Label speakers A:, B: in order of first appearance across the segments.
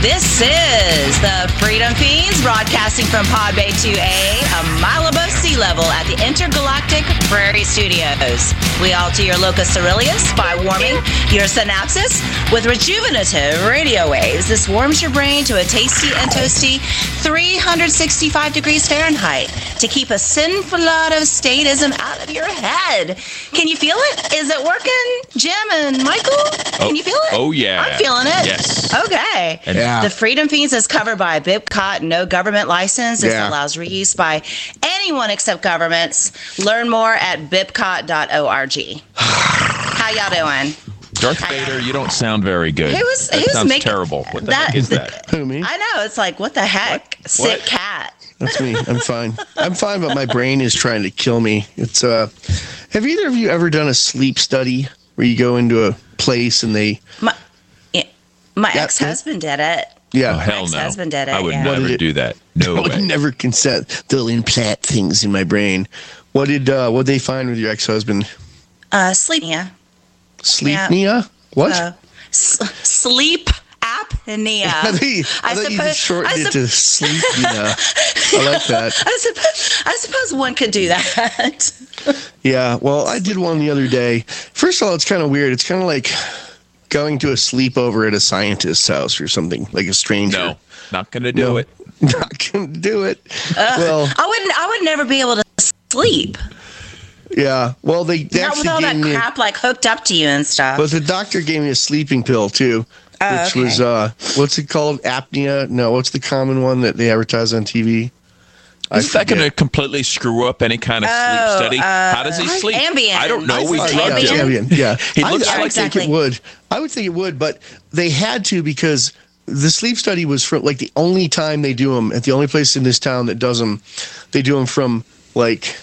A: This is the Freedom Fiends broadcasting from Pod Bay 2A, a mile above sea level at the Intergalactic Prairie Studios. We alter your locus coeruleus by warming your synapses with rejuvenative radio waves. This warms your brain to a tasty and toasty 365 degrees Fahrenheit to keep a sinful lot of statism out of your head. Can you feel it? Is it working, Jim and Michael? Can you feel it?
B: Oh, yeah.
A: I'm feeling it.
B: Yes.
A: Okay.
C: Yeah.
A: The Freedom Fiends is covered by a BIPCOT, no government license. This allows reuse by anyone except governments. Learn more at bipcot.org. How y'all doing?
B: Darth Vader, you don't sound very good.
A: That
B: sounds
A: making
B: terrible. What the heck is that?
C: Who, me?
A: I know. It's like, what the heck?
B: What?
A: Sick
B: What?
A: cat.
C: That's me. I'm fine. I'm fine, but my brain is trying to kill me. It's have either of you ever done a sleep study where you go into a place and they
A: My ex-husband did it.
C: yeah.
B: Oh, hell no.
A: Ex-husband did it,
B: I would
A: yeah.
B: never do that. No
C: I would
B: way.
C: never consent. They'll implant things in my brain. What did they find with your ex-husband?
A: Sleepnia.
C: Sleepnia? What?
A: Sleep apnea.
C: I thought you just shortened it to sleepnia. I like that.
A: I suppose one could do that.
C: Yeah, well, I did one the other day. First of all, it's kind of weird. It's kind of like going to a sleepover at a scientist's house or something, like a stranger.
B: No, not going to do it.
C: Not going to do it. Well,
A: I would never be able to sleep.
C: yeah. Well, they
A: Not with
C: actually
A: all that
C: gave me.
A: crap like hooked up to you and stuff.
C: But the doctor gave me a sleeping pill too, which was what's it called? Apnea? No, what's the common one that they advertise on TV?
B: Isn't that going to completely screw up any kind of sleep study? How does he sleep?
A: Ambien.
B: I don't know. We
A: I
B: drugged
A: thought
B: him.
C: Ambien, yeah.
B: He looks
C: I
B: like
C: would think it would. I would think it would, but they had to because the sleep study was from like the only time they do them at the only place in this town that does them. They do them from like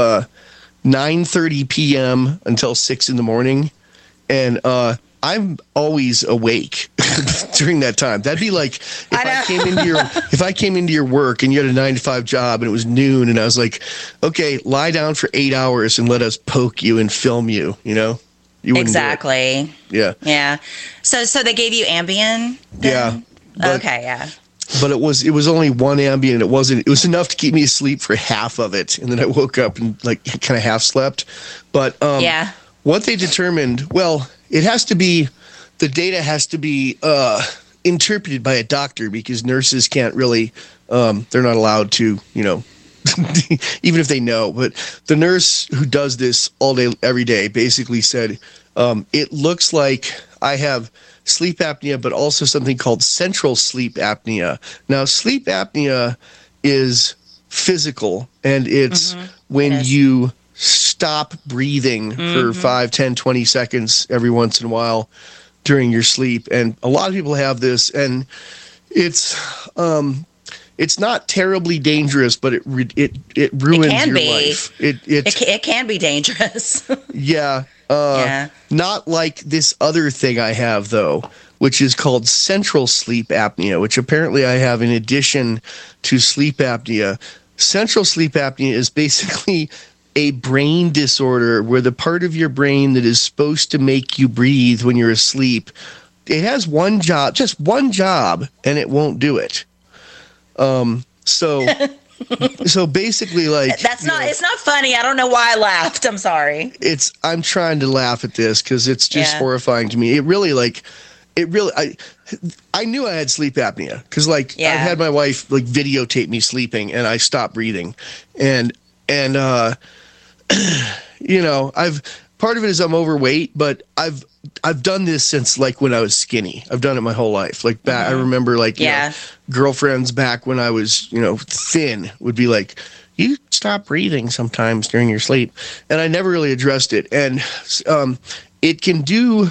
C: 9:30 p.m. until 6 in the morning, and I'm always awake during that time. That'd be like if I came into your work and you had a 9 to 5 job and it was noon and I was like, okay, lie down for 8 hours and let us poke you and film you. You know, you wouldn't do it.
A: Exactly.
C: Yeah.
A: Yeah. So they gave you Ambien?
C: Yeah. But,
A: Okay. Yeah.
C: But it was only one Ambien. It was enough to keep me asleep for half of it, and then I woke up and like kind of half slept. But
A: Yeah.
C: what they determined, well, the data has to be interpreted by a doctor because nurses can't really, they're not allowed to, even if they know. But the nurse who does this all day, every day, basically said, it looks like I have sleep apnea, but also something called central sleep apnea. Now, sleep apnea is physical, and it's when you stop breathing for 5, 10, 20 seconds every once in a while during your sleep. And a lot of people have this, and it's not terribly dangerous, but it ruins your life.
A: It can be dangerous.
C: Yeah.
A: Yeah.
C: Not like this other thing I have, though, which is called central sleep apnea, which apparently I have in addition to sleep apnea. Central sleep apnea is basically a brain disorder where the part of your brain that is supposed to make you breathe when you're asleep, it has one job, just one job, and it won't do it. So basically, like
A: It's not funny. I don't know why I laughed. I'm sorry.
C: I'm trying to laugh at this because it's just horrifying to me. I knew I had sleep apnea because I had my wife like videotape me sleeping and I stopped breathing, and part of it is I'm overweight, but I've done this since like when I was skinny. I've done it my whole life. Like back, I remember girlfriends back when I was, thin would be like, you stop breathing sometimes during your sleep. And I never really addressed it. And it can do,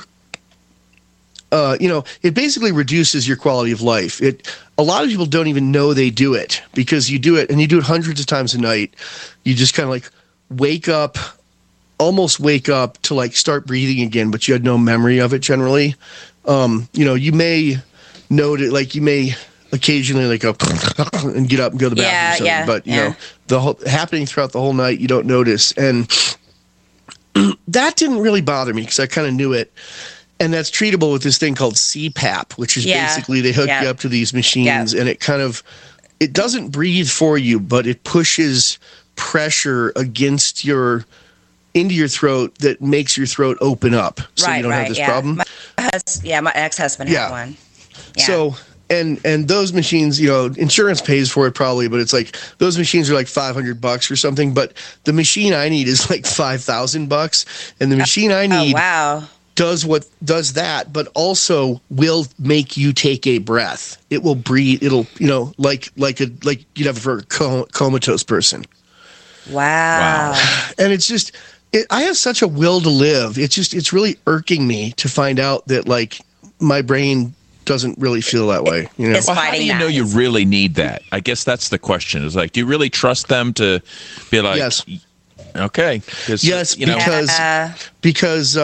C: it basically reduces your quality of life. A lot of people don't even know they do it because you do it and you do it hundreds of times a night. You just kind of like almost wake up to like start breathing again, but you had no memory of it generally. You may note it, like you may occasionally like go and get up and go to the bathroom. But the whole happening throughout the whole night, you don't notice. And that didn't really bother me because I kind of knew it. And that's treatable with this thing called CPAP, which is basically they hook you up to these machines, and it doesn't breathe for you, but it pushes pressure into your throat that makes your throat open up, so you don't have this problem.
A: My ex-husband had one. Yeah.
C: So, and those machines, insurance pays for it probably, but it's like those machines are like $500 or something. But the machine I need is like $5,000, and the machine I need does that, but also will make you take a breath. It will breathe. It'll like you'd have for a comatose person.
A: Wow.
C: And it's just. I have such a will to live. It's really irking me to find out that like my brain doesn't really feel that way.
A: It's
B: how do you know you really need that? I guess that's the question. Is like, do you really trust them to be like,
C: yes,
B: okay,
C: yes, because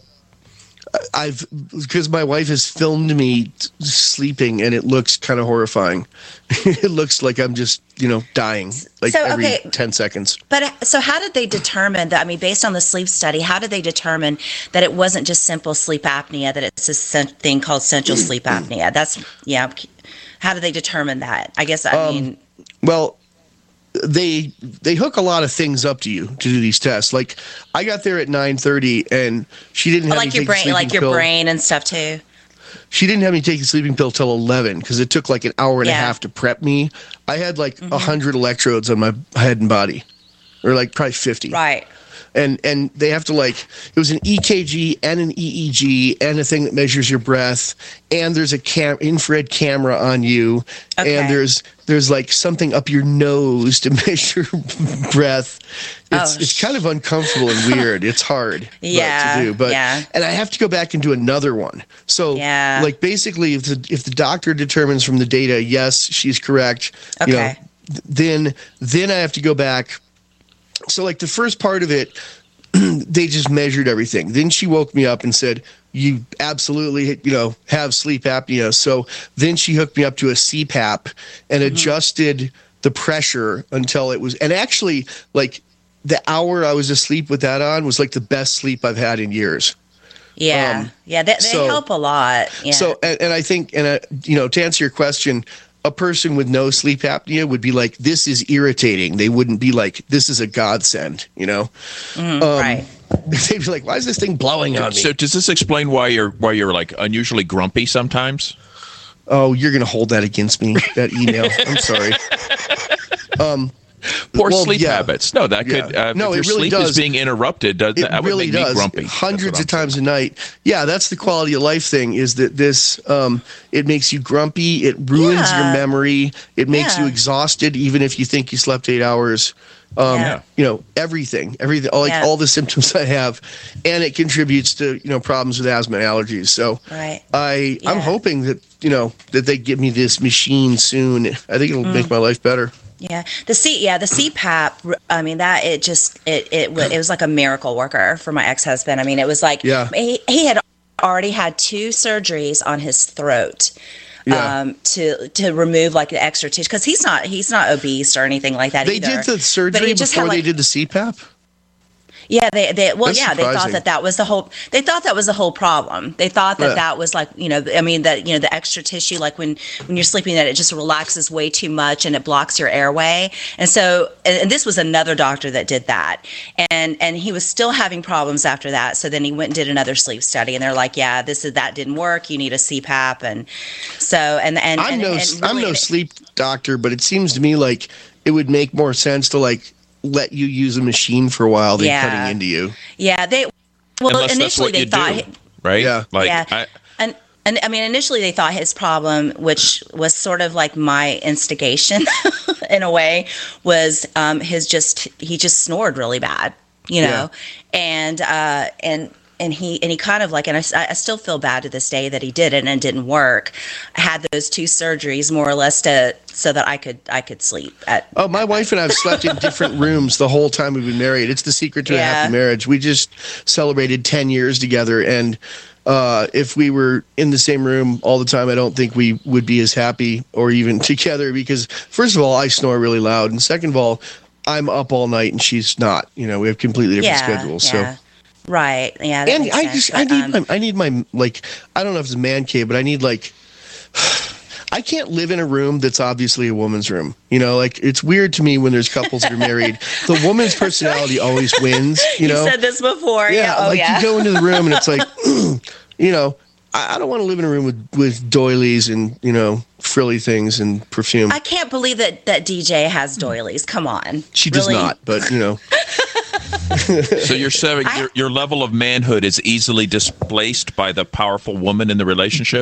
C: because my wife has filmed me sleeping, and it looks kind of horrifying. It looks like I'm just, dying every 10 seconds.
A: But so how did they determine that? I mean, based on the sleep study, how did they determine that it wasn't just simple sleep apnea, that it's this thing called central sleep apnea? How did they determine that? I guess,
C: well, they hook a lot of things up to you to do these tests. Like I got there at 9:30, and she didn't have me take a sleeping pill.
A: Your brain and stuff too.
C: She didn't have me take a sleeping pill till 11 because it took like an hour and a half to prep me. I had like 100 electrodes on my head and body, or like probably 50.
A: Right.
C: And they have to it was an EKG and an EEG and a thing that measures your breath, and there's a infrared camera on you, and there's like something up your nose to measure breath. It's kind of uncomfortable and weird. It's hard to do, and I have to go back and do another one. So like basically if the doctor determines from the data, yes, she's correct, then I have to go back. So like the first part of it, they just measured everything. Then she woke me up and said, you absolutely, have sleep apnea. So then she hooked me up to a CPAP and adjusted the pressure until it was, and actually like the hour I was asleep with that on was like the best sleep I've had in years.
A: Yeah. They help a lot. Yeah.
C: So, and I think, to answer your question, a person with no sleep apnea would be like, this is irritating. They wouldn't be like, this is a godsend, right. They'd be like, why is this thing blowing on me?
B: So does this explain why you're like unusually grumpy sometimes?
C: Oh, you're going to hold that against me, that email. I'm sorry.
B: Poor sleep habits. No, that could.
C: No,
B: if your
C: it really
B: sleep
C: does.
B: Is being interrupted. That would make me grumpy.
C: Hundreds of times a night. Yeah, that's the quality of life thing. Is that this? It makes you grumpy. It ruins your memory. It makes you exhausted, even if you think you slept 8 hours. Everything. All the symptoms I have, and it contributes to problems with asthma and allergies. So I'm hoping that that they give me this machine soon. I think it'll make my life better.
A: Yeah, the CPAP. I mean, that it was like a miracle worker for my ex-husband. I mean, it was like he had already had 2 surgeries on his throat. To remove like the extra tissue, because he's not obese or anything like that.
C: They did the surgery before they did the CPAP.
A: Yeah, they thought that was the whole. They thought that was the whole problem. They thought that was like the extra tissue, like when you're sleeping, that it just relaxes way too much and it blocks your airway. And so, and this was another doctor that did that, and he was still having problems after that. So then he went and did another sleep study, and they're like, yeah, that didn't work. You need a CPAP, and so I'm
C: no sleep doctor, but it seems to me like it would make more sense to like let you use a machine for a while than cutting into you.
A: Yeah, initially they thought,
B: right?
A: Yeah, and I mean, initially they thought his problem, which was sort of like my instigation in a way, was he just snored really bad, and he kind of like, and I still feel bad to this day that he did it and it didn't work. I had those 2 surgeries more or less so that I could sleep
C: my wife and I have slept in different rooms the whole time we've been married. It's the secret to a happy marriage. We just celebrated 10 years together, and if we were in the same room all the time, I don't think we would be as happy or even together, because first of all, I snore really loud, and second of all, I'm up all night and she's not. We have completely different schedules. So
A: Right. Yeah. That
C: And
A: makes
C: I
A: sense.
C: just I need my like, I don't know if it's a man cave, but I need like, I can't live in a room that's obviously a woman's room. You know, like it's weird to me when there's couples that are married. The woman's personality always wins. You know,
A: you said this before.
C: Yeah, you go into the room and it's like, you know, I don't want to live in a room with doilies and, you know, frilly things and perfume.
A: I can't believe that DJ has doilies. Come on.
C: She does not, but, you know.
B: So you're saying your level of manhood is easily displaced by the powerful woman in the relationship?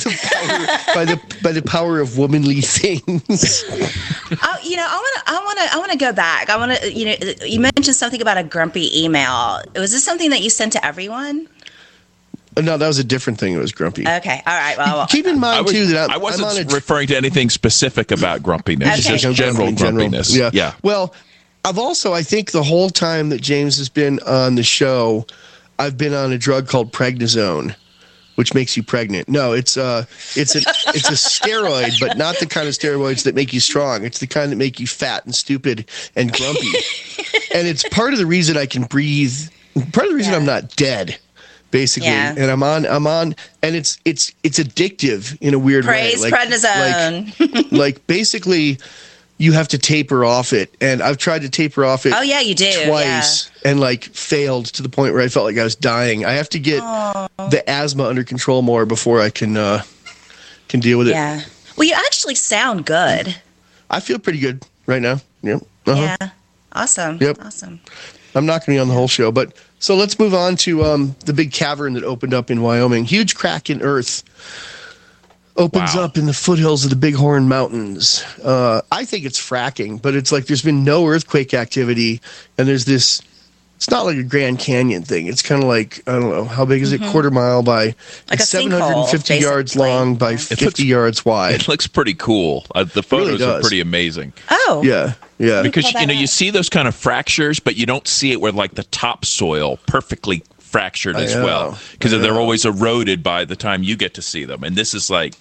C: by the power of womanly things.
A: You know, I want to go back. I want to, you know, you mentioned something about a grumpy email. Was this something that you sent to everyone?
C: No, that was a different thing. It was grumpy.
A: Okay. All right. Well,
C: keep in mind too that
B: I wasn't referring to anything specific about grumpiness.
A: Okay.
B: Just general grumpiness.
C: Yeah. Well, I think the whole time that James has been on the show, I've been on a drug called prednisone, which makes you pregnant. No, it's a steroid, but not the kind of steroids that make you strong. It's the kind that make you fat and stupid and grumpy. And it's part of the reason I can breathe. Part of the reason I'm not dead. Basically, and I'm on, and it's addictive in a weird way.
A: Praise prednisone.
C: Like basically, you have to taper off it, and I've tried to taper off it.
A: Oh yeah, you do
C: twice, and like failed to the point where I felt like I was dying. I have to get the asthma under control more before I can deal with it.
A: Yeah. Well, you actually sound good.
C: I feel pretty good right now. Yep.
A: Yeah. Awesome.
C: Yep.
A: Awesome.
C: I'm not going to be on the whole show, but so let's move on to the big cavern that opened up in Wyoming. Huge crack in earth opens up in the foothills of the Bighorn Mountains. I think it's fracking, but it's like there's been no earthquake activity, and there's this. It's not like a Grand Canyon thing. It's kind of like, I don't know, how big is it? Quarter mile by
A: like
C: it's 750 yards long by 50 yards wide.
B: It looks pretty cool. The photos are pretty amazing.
A: Oh.
C: Yeah.
B: Because, you know, you see those kind of fractures, but you don't see it where like the topsoil perfectly fractured as well. Because they're always eroded by the time you get to see them. And this is like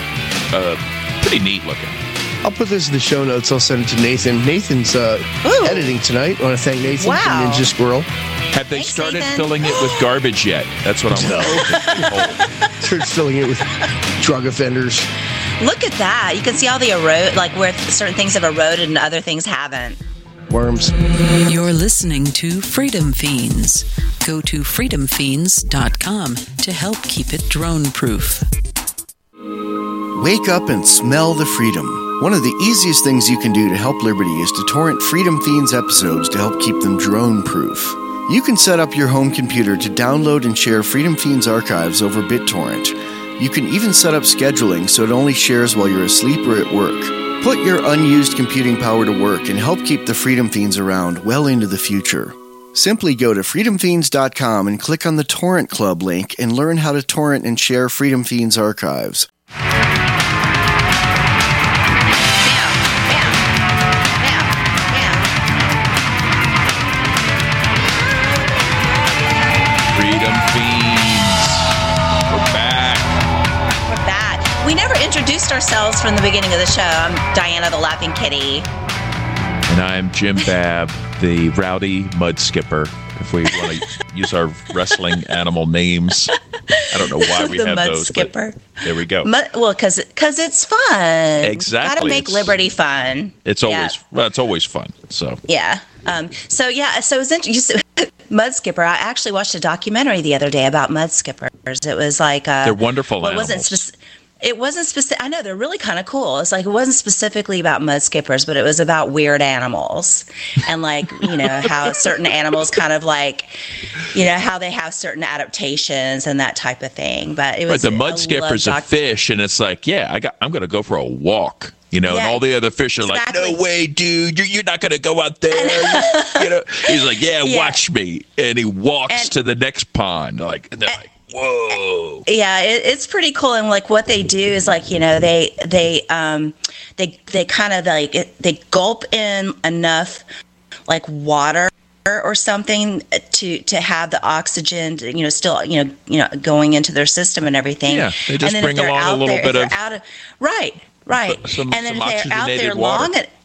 B: pretty neat looking.
C: I'll put this in the show notes. I'll send it to Nathan. Nathan's editing tonight. I want to thank Nathan from Ninja Squirrel.
B: Have they started filling it with garbage yet? That's what I want to
C: Started filling it with drug offenders.
A: Look at that. You can see all the like where certain things have eroded and other things haven't.
C: Worms.
D: You're listening to Freedom Fiends. Go to freedomfiends.com to help keep it drone-proof.
E: Wake up and smell the freedom. One of the easiest things you can do to help Liberty is to torrent Freedom Fiends episodes to help keep them drone-proof. You can set up your home computer to download and share Freedom Fiends archives over BitTorrent. You can even set up scheduling so it only shares while you're asleep or at work. Put your unused computing power to work and help keep the Freedom Fiends around well into the future. Simply go to freedomfiends.com and click on the Torrent Club link and learn how to torrent and share Freedom Fiends archives.
A: We never introduced ourselves from the beginning of the show. I'm Diana, the Laughing Kitty.
B: And I'm Jim Babb, the Rowdy Mud Skipper, if we want to use our wrestling animal names. I don't know why we have
A: Mud
B: those.
A: Skipper.
B: There we go.
A: Well, because it's fun.
B: Exactly.
A: Got to make Liberty fun.
B: It's always fun. So
A: yeah. So it was interesting. Mud Skipper. I actually watched a documentary the other day about mud skippers. It was like
B: they're wonderful animals.
A: It wasn't specific. I know they're really kind of cool. It's like it wasn't specifically about mud skippers, but it was about weird animals and like, you know, how certain animals kind of like, you know, how they have certain adaptations and that type of thing. But it was
B: the mud skipper's a fish, and it's like, I'm going to go for a walk. You know, and all the other fish are like, no way, dude, you're not going to go out there. You know, he's like, watch me, and he walks to the next pond, like, and they're like, whoa.
A: Yeah, it's pretty cool. And like what they do is like, you know, they kind of like they gulp in enough like water or something to have the oxygen, you know, still, you know, going into their system and everything.
B: Yeah, they just bring along a little bit of
A: right. And then if they're out there long,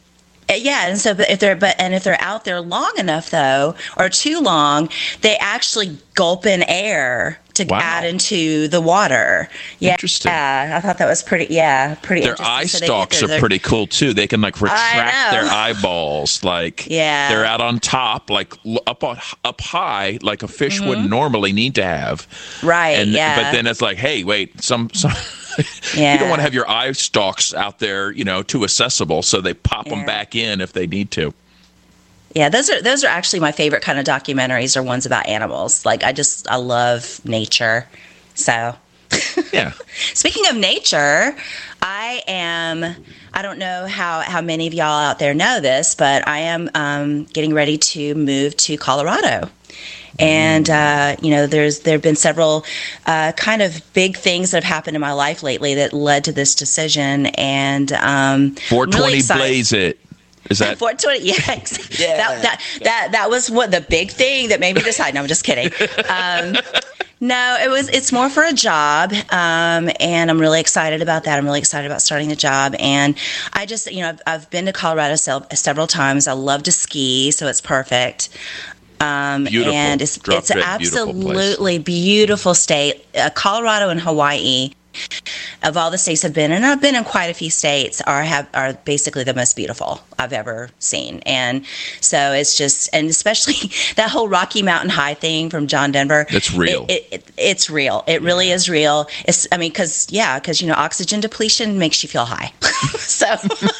A: Yeah, and so if they're out there long enough though, or too long, they actually gulp in air to add into the water. Yeah,
B: interesting.
A: Yeah, I thought that was pretty. Yeah, pretty.
B: Their eye stalks are pretty cool too. They can like retract their eyeballs, like they're out on top, like up high, like a fish wouldn't normally need to have.
A: Right.
B: But then it's like, hey, wait, some. You don't want to have your eye stalks out there, too accessible, so they pop them back in if they need to.
A: Yeah, those are actually my favorite kind of documentaries, are ones about animals. Like I love nature. So
B: yeah.
A: Speaking of nature, I don't know how many of y'all out there know this, but I am getting ready to move to Colorado. And, there have been several kind of big things that have happened in my life lately that led to this decision. And
B: 420 really Blaze It. Is that
A: 420? Yeah. That was what the big thing that made me decide. No, I'm just kidding. No, it's more for a job. And I'm really excited about that. I'm really excited about starting the job. And I just, I've been to Colorado several times. I love to ski, so it's perfect.
B: Beautiful.
A: And it's absolutely beautiful state. Colorado and Hawaii, of all the states I've been in, and I've been in quite a few states, are basically the most beautiful I've ever seen. And so it's just, and especially that whole Rocky Mountain High thing from John Denver.
B: It's real.
A: It's real. It really is real. Because oxygen depletion makes you feel high. So.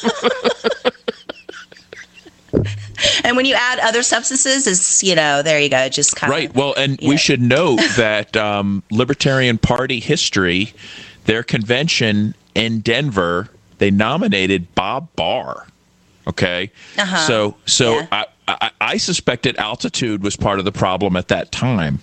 A: And when you add other substances, there you go, just kind of.
B: Right. Well, and we should note that Libertarian Party history, their convention in Denver, they nominated Bob Barr. Okay. So yeah. I suspected altitude was part of the problem at that time.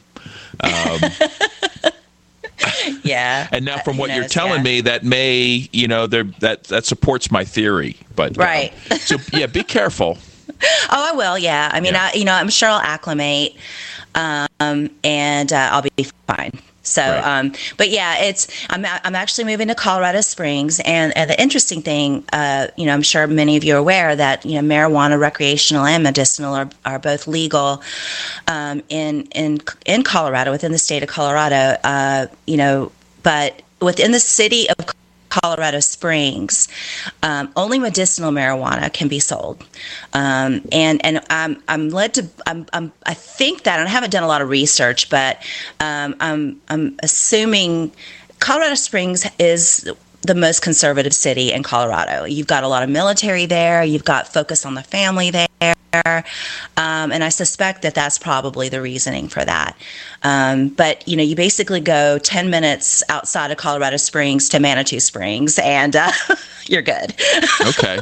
A: Yeah.
B: And now from what you're telling me, that may, that supports my theory. But
A: right.
B: So yeah, be careful.
A: Oh, I will. Yeah. I mean, I'm sure I'll acclimate, and I'll be fine. So, right. But yeah, I'm actually moving to Colorado Springs, and the interesting thing, I'm sure many of you are aware that marijuana, recreational and medicinal, are both legal, in Colorado, within the state of Colorado, but within the city of Colorado Springs, only medicinal marijuana can be sold, and I'm led to. I think that, and I haven't done a lot of research, but I'm assuming Colorado Springs is the most conservative city in Colorado. You've got a lot of military there. You've got focus on the family there. And I suspect that that's probably the reasoning for that. But, you basically go 10 minutes outside of Colorado Springs to Manitou Springs, and you're good.
B: Okay.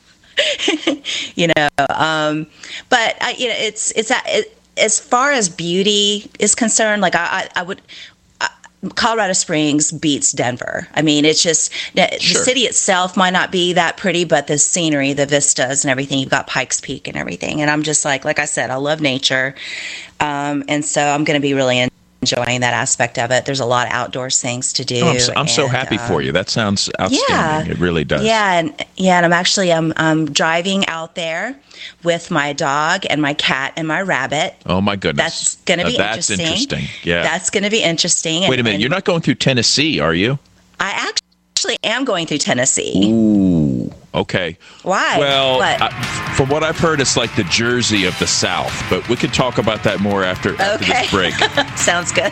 A: But, it's as far as beauty is concerned, like I would... Colorado Springs beats Denver. I mean, it's just the city itself might not be that pretty, but the scenery, the vistas and everything, you've got Pikes Peak and everything. And I'm just like I said, I love nature. And so I'm going to be really enjoying that aspect of it. There's a lot of outdoors things to do.
B: I'm so happy for you. That sounds outstanding. Yeah, it really does.
A: Yeah. And I'm actually, I'm driving out there with my dog and my cat and my rabbit.
B: Oh my goodness.
A: That's going to be interesting.
B: That's interesting. Yeah.
A: That's going to be interesting.
B: Wait a minute. You're not going through Tennessee, are you?
A: I actually am going through Tennessee.
B: Ooh. Okay.
A: Why?
B: Well, from what I've heard, it's like the Jersey of the South, but we could talk about that more after this break.
A: Sounds good.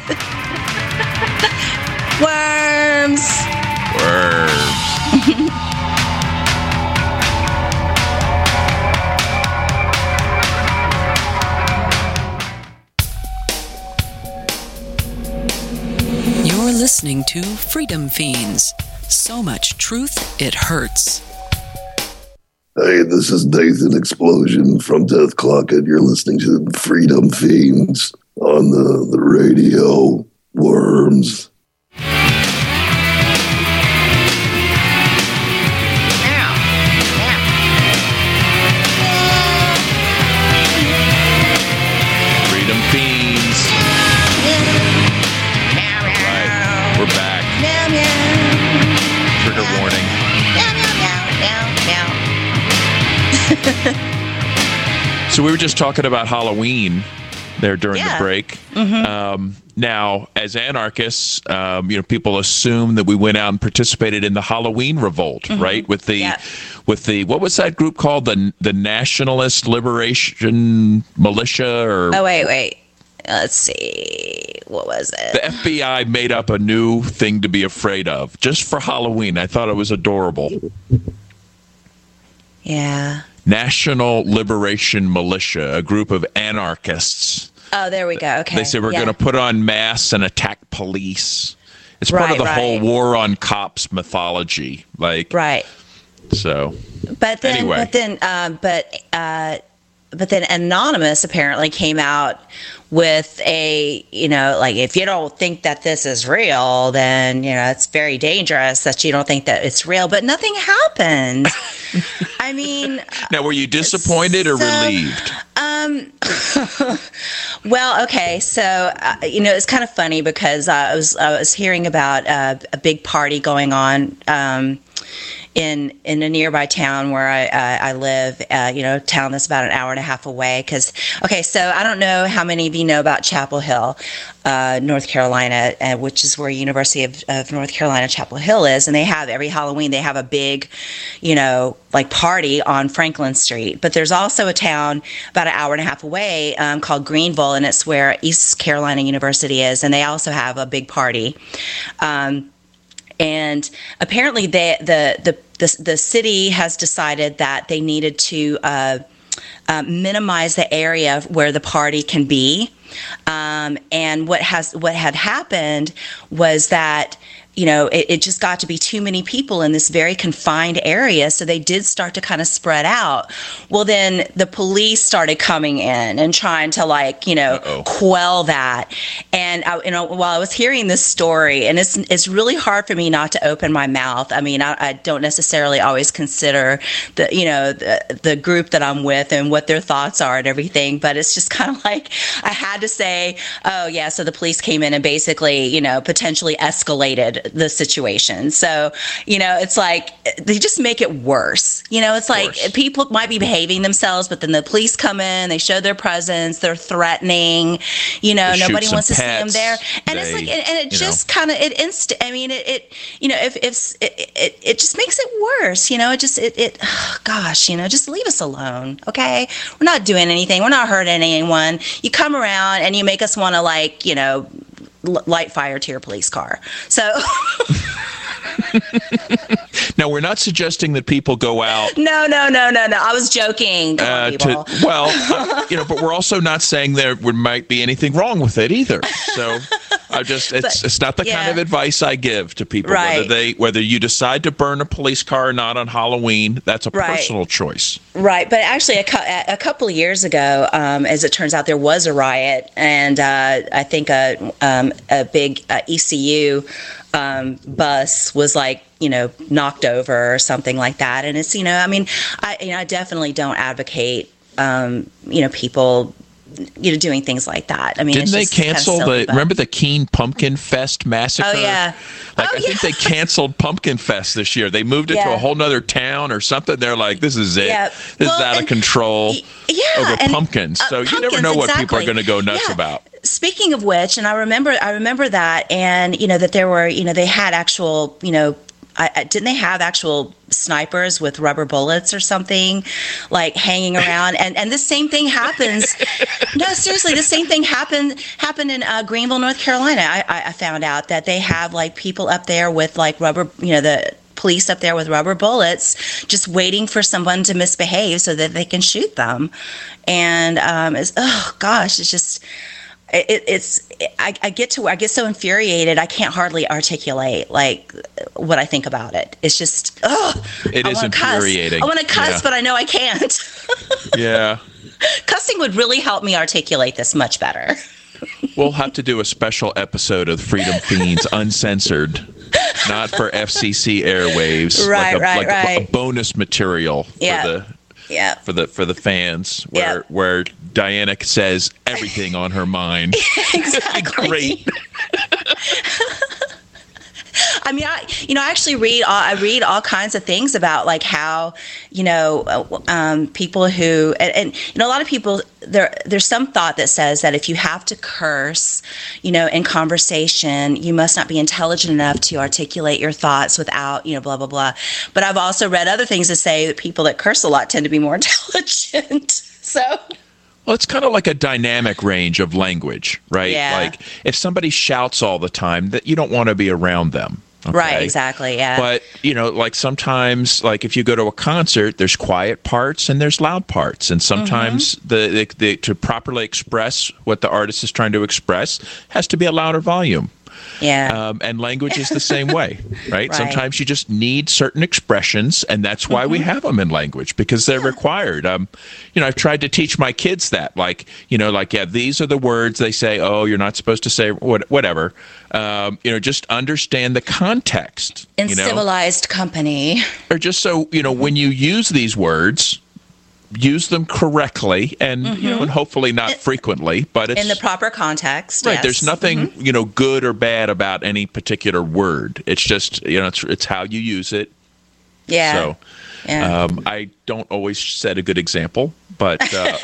A: Worms.
D: You're listening to Freedom Fiends. So much truth, it hurts.
F: Hey, this is Nathan Explosion from Death Clock, and you're listening to Freedom Fiends on the radio. Worms.
B: Freedom Fiends. All right, we're back. Trigger warning. So we were just talking about Halloween there during the break. Now, as anarchists, people assume that we went out and participated in the Halloween revolt, right? With the what was that group called? The Nationalist Liberation Militia? Or
A: wait. Let's see. What was it?
B: The FBI made up a new thing to be afraid of just for Halloween. I thought it was adorable.
A: Yeah.
B: National Liberation Militia, a group of anarchists.
A: Oh, there we go. Okay.
B: They said we're going to put on masks and attack police. It's part of the whole war on cops mythology. Right. So.
A: But then,
B: anyway.
A: But then Anonymous apparently came out with a, if you don't think that this is real, then, it's very dangerous that you don't think that it's real. But nothing happened. I mean.
B: Now, were you disappointed or relieved?
A: Well, okay. So, it's kind of funny because I was hearing about a big party going on in a nearby town where I live, a town that's about an hour and a half away. So I don't know how many of you know about Chapel Hill, North Carolina, which is where University of North Carolina Chapel Hill is. And they have, every Halloween, they have a big, party on Franklin Street. But there's also a town about an hour and a half away called Greenville, and it's where East Carolina University is. And they also have a big party. And apparently, the city has decided that they needed to minimize the area where the party can be. And what had happened was that it just got to be too many people in this very confined area. So they did start to kind of spread out. Well, then the police started coming in and trying to quell that. And while I was hearing this story, and it's really hard for me not to open my mouth. I mean, I don't necessarily always consider the group that I'm with and what their thoughts are and everything. But it's just kind of like I had to say, oh yeah, so the police came in and basically, potentially escalated the situation. So, it's like they just make it worse. It's like people might be behaving themselves, but then the police come in, they show their presence, they're threatening, nobody wants to see them there. And it's like, and it just kind of, it just makes it worse. Just leave us alone. Okay. We're not doing anything. We're not hurting anyone. You come around and you make us want to light fire to your police car. So
B: now, we're not suggesting that people go out.
A: No. I was joking.
B: But we're also not saying there might be anything wrong with it either. So it's not the kind of advice I give to people. Right. Whether you decide to burn a police car or not on Halloween, that's a personal choice. Right.
A: But actually, a couple of years ago, as it turns out, there was a riot, and I think a big ECU bus was knocked over or something like that. And it's, I definitely don't advocate, people, doing things like that. I mean,
B: didn't they cancel remember the Keene Pumpkin Fest massacre?
A: Oh, yeah.
B: I think they canceled Pumpkin Fest this year. They moved it to a whole nother town or something. They're like, this is it. Yeah. This is out of control over pumpkins. So you never know what people are going to go nuts about.
A: Speaking of which, and I remember that, and that there were, they had actual, didn't they have actual snipers with rubber bullets or something hanging around? And the same thing happens. No, seriously, the same thing happened in Greenville, North Carolina. I found out that they have people up there with rubber, the police up there with rubber bullets, just waiting for someone to misbehave so that they can shoot them. And it's just. I get so infuriated I can't hardly articulate what I think about it. It's just
B: it is infuriating.
A: I want to cuss, but I know I can't.
B: Yeah.
A: Cussing would really help me articulate this much better.
B: We'll have to do a special episode of Freedom Fiends Uncensored, not for FCC airwaves. A bonus material for the fans where Diana says everything on her mind.
A: Exactly.
B: Great.
A: I mean, I actually read all kinds of things about like how, people who, and a lot of people, there's some thought that says that if you have to curse, in conversation, you must not be intelligent enough to articulate your thoughts without, blah, blah, blah. But I've also read other things that say that people that curse a lot tend to be more intelligent. So.
B: Well, it's kind of like a dynamic range of language, right?
A: Yeah.
B: Like if somebody shouts all the time, that you don't want to be around them. Okay?
A: Right, exactly, yeah.
B: But, like sometimes, like if you go to a concert, there's quiet parts and there's loud parts. And sometimes to properly express what the artist is trying to express has to be a louder volume.
A: Yeah.
B: And language is the same way, right? Sometimes you just need certain expressions, and that's why we have them in language, because they're required. I've tried to teach my kids that, these are the words they say. Oh, you're not supposed to say whatever. Just understand the context.
A: In civilized company.
B: Or just so, when you use these words, use them correctly and and hopefully not frequently, but it's
A: in the proper context.
B: Right.
A: Yes.
B: There's nothing good or bad about any particular word. It's just it's how you use it.
A: Yeah.
B: So I don't always set a good example, but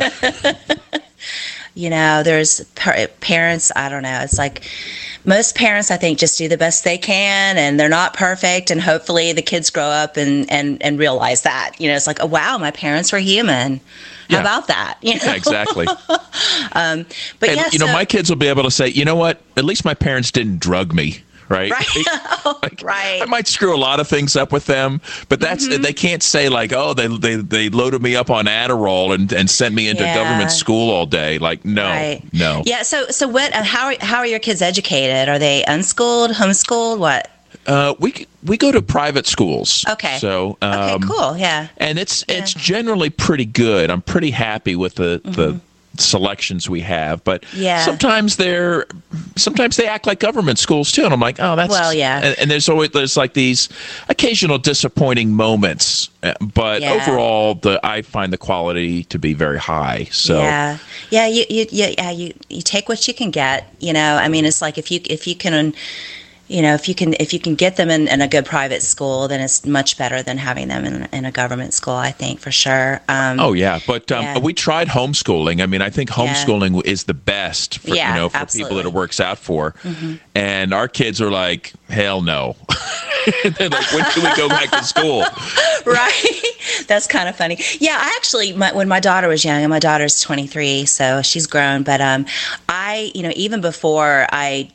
A: there's parents. I don't know. It's like most parents, I think, just do the best they can, and they're not perfect. And hopefully, the kids grow up and realize that. It's like, oh wow, my parents were human. How about that?
B: Yeah, exactly.
A: But
B: my kids will be able to say, you know what? At least my parents didn't drug me. Right.
A: Right.
B: I might screw a lot of things up with them, but that's they can't say like, oh, they loaded me up on Adderall and sent me into government school all day. Like, no.
A: Yeah. So what? How are your kids educated? Are they unschooled, homeschooled? What?
B: We go to private schools.
A: Okay.
B: So
A: okay, cool. Yeah.
B: And it's generally pretty good. I'm pretty happy with the selections we have, but sometimes they act like government schools too, and I'm like, oh, that's and there's like these occasional disappointing moments, but overall I find the quality to be very high. So
A: you take what you can get. I mean, it's like if you can. If you can get them in a good private school, then it's much better than having them in a government school, I think, for sure.
B: But we tried homeschooling. I mean, I think homeschooling is the best for, for people that it works out for. And our kids are like, hell no. They're like, when can we go back to school?
A: Right. That's kind of funny. Yeah, I actually, when my daughter was young, and my daughter's 23, so she's grown, but I, even before I,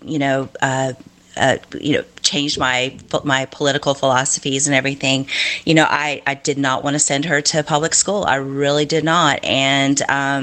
A: changed my political philosophies and everything. I did not want to send her to public school. I really did not, and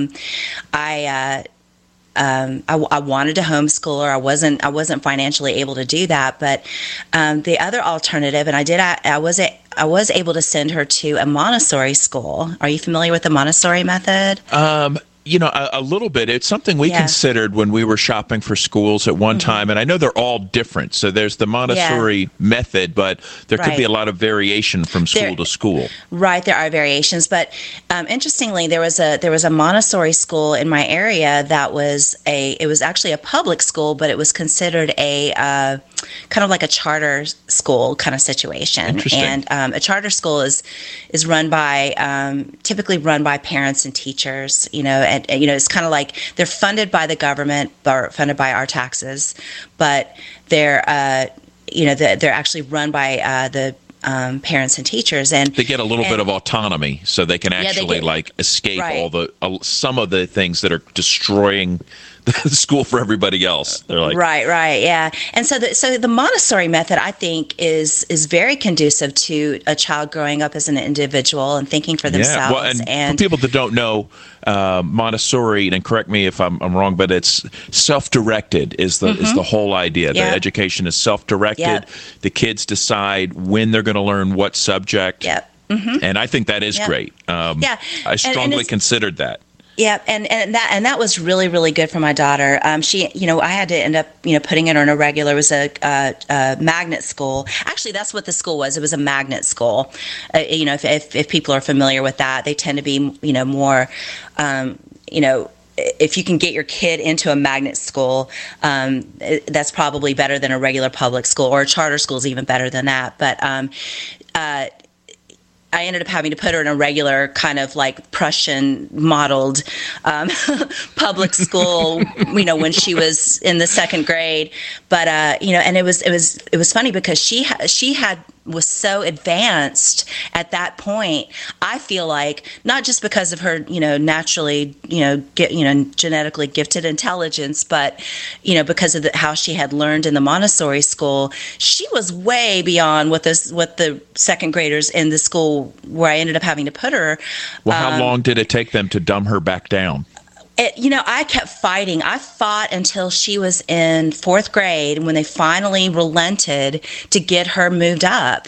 A: I wanted to homeschool her. I wasn't financially able to do that, but the other alternative, and I was able to send her to a Montessori school. Are you familiar with the Montessori method?
B: A little bit. It's something we considered when we were shopping for schools at one time, and I know they're all different. So there's the Montessori method, but there could be a lot of variation from school to school. Right,
A: there are variations, but interestingly, there was a Montessori school in my area that was actually a public school, but it was considered a kind of like a charter school kind of situation.
B: Interesting.
A: And a charter school is run by typically run by parents and teachers. And it's kind of like they're funded by the government or funded by our taxes, but they're they're actually run by the parents and teachers, and
B: they get a little bit of autonomy, so they can actually escape all some of the things that are destroying the school for everybody else. They're like
A: right, and so the Montessori method, I think, is very conducive to a child growing up as an individual and thinking for themselves.
B: Well, and for people that don't know, Montessori, and correct me if I'm wrong, but it's self-directed is the whole idea. The education is self-directed. The kids decide when they're going to learn what subject. And I think that is great. I strongly considered that.
A: Yeah, and that was really, really good for my daughter. She, I had to end up, putting her in a regular. It was a magnet school. Actually, that's what the school was. It was a magnet school. If people are familiar with that, they tend to be, more, if you can get your kid into a magnet school, that's probably better than a regular public school, or a charter school is even better than that. But I ended up having to put her in a regular kind of like Prussian modeled public school, when she was in the second grade. But and it was funny because she was so advanced at that point. I feel like not just because of her, naturally, genetically gifted intelligence, but because of how she had learned in the Montessori school, she was way beyond what the second graders in the school where I ended up having to put her.
B: Well, how long did it take them to dumb her back down?
A: I kept fighting. I fought until she was in fourth grade, when they finally relented to get her moved up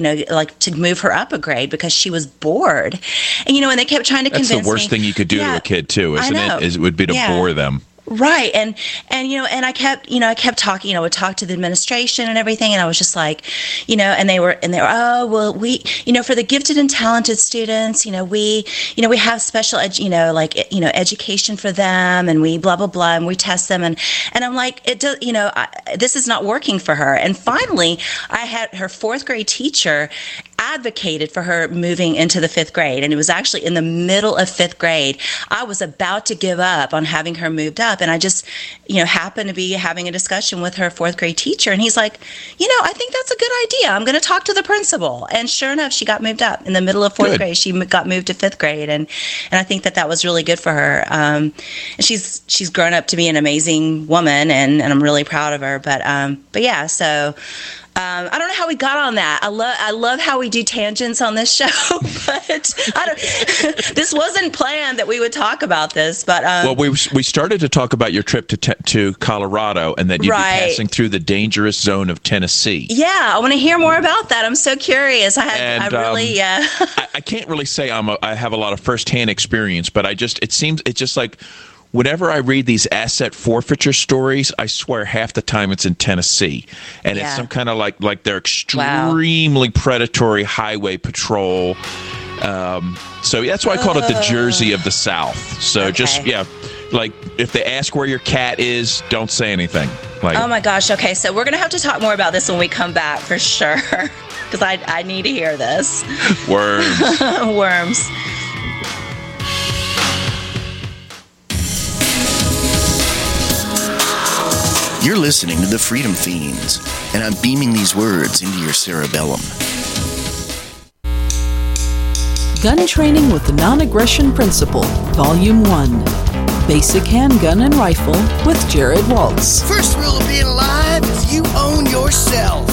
A: to move her up a grade because she was bored. And, and they kept trying to convince me.
B: That's the worst thing you could do to a kid too, isn't it? It would be to bore them.
A: Right. And I kept talking, would talk to the administration and everything. And I was just like, and they were, oh, well, we, for the gifted and talented students, we have special, education for them, and we blah, blah, blah, and we test them. And I'm like, it does, this is not working for her. And finally I had her fourth grade teacher advocated for her moving into the fifth grade. And it was actually in the middle of fifth grade. I was about to give up on having her moved up. And I just, happened to be having a discussion with her fourth grade teacher. And he's like, I think that's a good idea. I'm going to talk to the principal. And sure enough, she got moved up in the middle of fourth grade. She got moved to fifth grade. And I think that was really good for her. And she's grown up to be an amazing woman, and I'm really proud of her. But yeah, so I don't know how we got on that. I love how we do tangents on this show, but this wasn't planned that we would talk about this. But
B: well, we started to talk about your trip to Colorado, and that you'd be passing through the dangerous zone of Tennessee. Yeah,
A: I want to hear more about that. I'm so curious. I
B: can't really say I have a lot of firsthand experience, but it's just like, whenever I read these asset forfeiture stories, I swear half the time it's in Tennessee. And it's some kind of like they're extremely predatory highway patrol. So that's why I call it the Jersey of the South. So like if they ask where your cat is, don't say anything.
A: Oh my gosh. Okay. So we're going to have to talk more about this when we come back for sure. Because I need to hear this.
B: Worms.
A: Worms.
E: You're listening to the Freedom Fiends, and I'm beaming these words into your cerebellum.
D: Gun Training with the Non-Aggression Principle, Volume 1. Basic Handgun and Rifle with Jared Waltz.
E: First rule of being alive is you own yourself.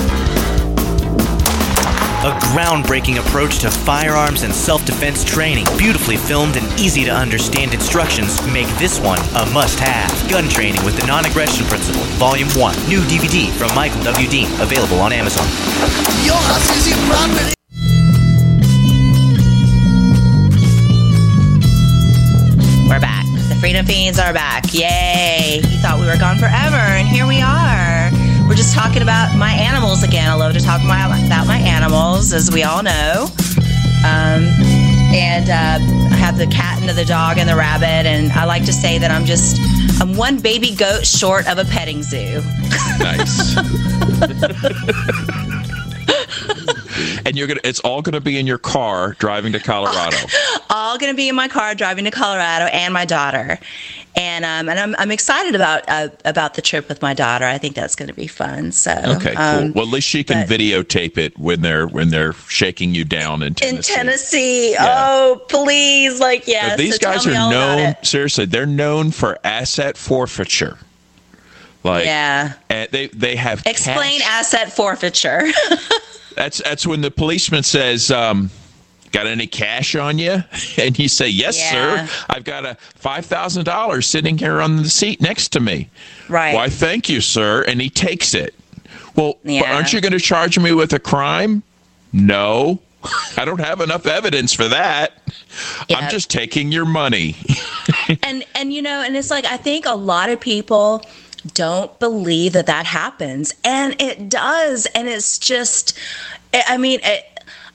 G: A groundbreaking approach to firearms and self-defense training. Beautifully filmed and easy-to-understand instructions make this one a must-have. Gun Training with the Non-Aggression Principle, Volume 1. New DVD from Michael W. Dean. Available on Amazon.
E: Your house is your property.
A: We're back. The Freedom Fiends are back. Yay! You thought we were gone forever, and here we are. We're just talking about my animals again. I love to talk about my animals, as we all know. And I have the cat and the dog and the rabbit, and I like to say that I'm one baby goat short of a petting zoo.
B: Nice. And it's all gonna be in your car driving to Colorado.
A: All gonna be in my car driving to Colorado, and my daughter. And I'm excited about the trip with my daughter. I think that's going to be fun. So
B: okay, cool. Well, at least she can videotape it when they're shaking you down in Tennessee.
A: In Tennessee, oh please,
B: So these guys are known. Seriously, they're known for asset forfeiture. And they have.
A: Explain asset forfeiture.
B: That's when the policeman says, got any cash on you? And you say, yes, sir. I've got a $5,000 sitting here on the seat next to me.
A: Right.
B: Why, thank you, sir. And he takes it. Well, aren't you going to charge me with a crime? No. I don't have enough evidence for that. Yep. I'm just taking your money.
A: and it's like, I think a lot of people don't believe that happens. And it does. And it's just,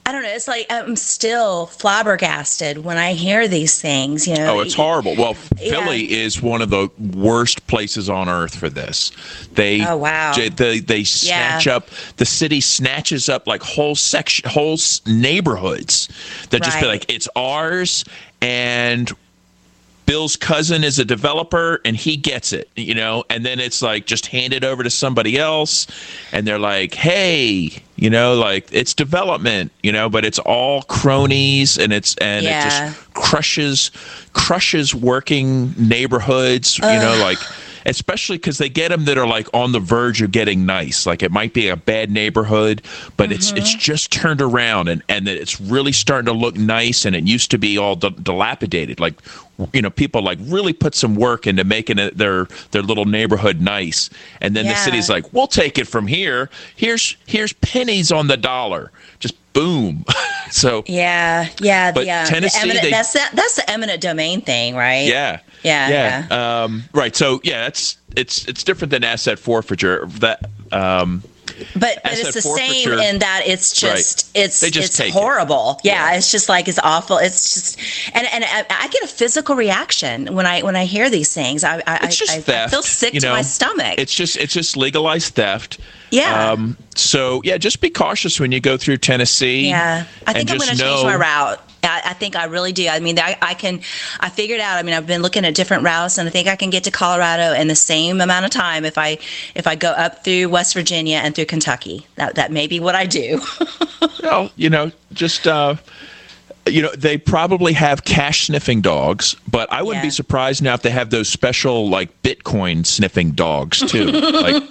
A: I don't know. It's like I'm still flabbergasted when I hear these things. You know,
B: oh, it's horrible. Well, Philly is one of the worst places on earth for this. They snatch up. The city snatches up like whole neighborhoods. That just be like, it's ours, and Bill's cousin is a developer and he gets it, you know, and then it's like just handed over to somebody else and they're like, hey, you know, like it's development, you know, but it's all cronies and it just crushes working neighborhoods, you know, like especially because they get them that are like on the verge of getting nice. Like it might be a bad neighborhood, but it's just turned around and it's really starting to look nice. And it used to be all dilapidated. Like, you know, people like really put some work into making it their little neighborhood nice. And then the city's like, we'll take it from here. Here's pennies on the dollar. Just boom. So but Tennessee,
A: that's the eminent domain thing, right?
B: Yeah. Right. So it's different than asset forfeiture. That
A: but it's the same in that it's just it's horrible. It's just like it's awful. It's just and I get a physical reaction when I hear these things. I feel sick to my stomach.
B: It's just legalized theft.
A: Yeah.
B: So just be cautious when you go through Tennessee.
A: Yeah. I think I'm going to change my route. I think I really do. I mean, I figured out, I mean, I've been looking at different routes and I think I can get to Colorado in the same amount of time if I go up through West Virginia and through Kentucky. That may be what I do.
B: Well, you know, just, they probably have cash sniffing dogs, but I wouldn't be surprised now if they have those special like Bitcoin sniffing dogs too. Like,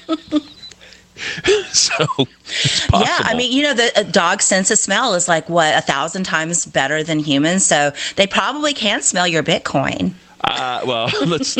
B: so it's possible.
A: Yeah, I mean, you know, the dog's sense of smell is like 1,000 times better than humans, so they probably can smell your Bitcoin.
B: Well, let's.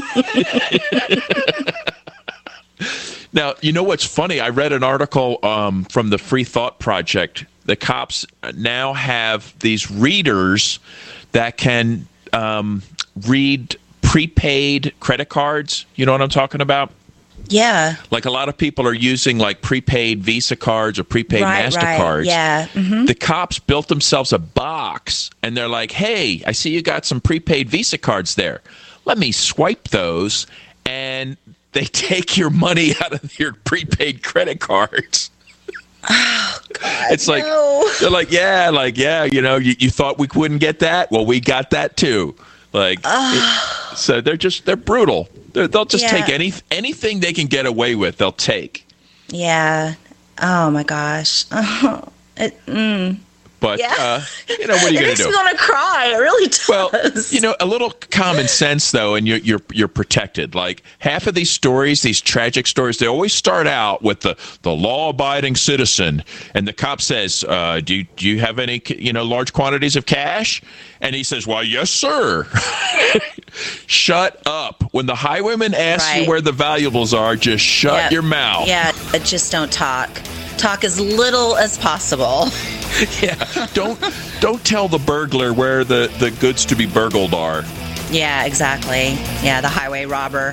B: Now, you know what's funny? I read an article from the Free Thought Project. The cops now have these readers that can read prepaid credit cards. You know what I'm talking about?
A: Yeah.
B: Like a lot of people are using like prepaid Visa cards or prepaid MasterCards.
A: Right. Yeah. Mm-hmm.
B: The cops built themselves a box and they're like, hey, I see you got some prepaid Visa cards there. Let me swipe those. And they take your money out of your prepaid credit cards.
A: Oh, God,
B: it's like, they're like, you know, you thought we wouldn't get that? Well, we got that too. Like, so they're brutal. They'll just take anything they can get away with. They'll take.
A: Yeah. Oh my gosh.
B: But you know, what are you going to do?
A: It makes me want to cry. It really does.
B: Well, you know, a little common sense though, and you're protected. Like half of these stories, these tragic stories, they always start out with the law-abiding citizen, and the cop says, "Do you have any large quantities of cash?" And he says, "Why, yes, sir." Shut up. When the highwayman asks you where the valuables are, just shut your mouth.
A: Yeah, just don't talk. Talk as little as possible.
B: Yeah, don't tell the burglar where the goods to be burgled are.
A: Yeah, exactly. Yeah, the highway robber.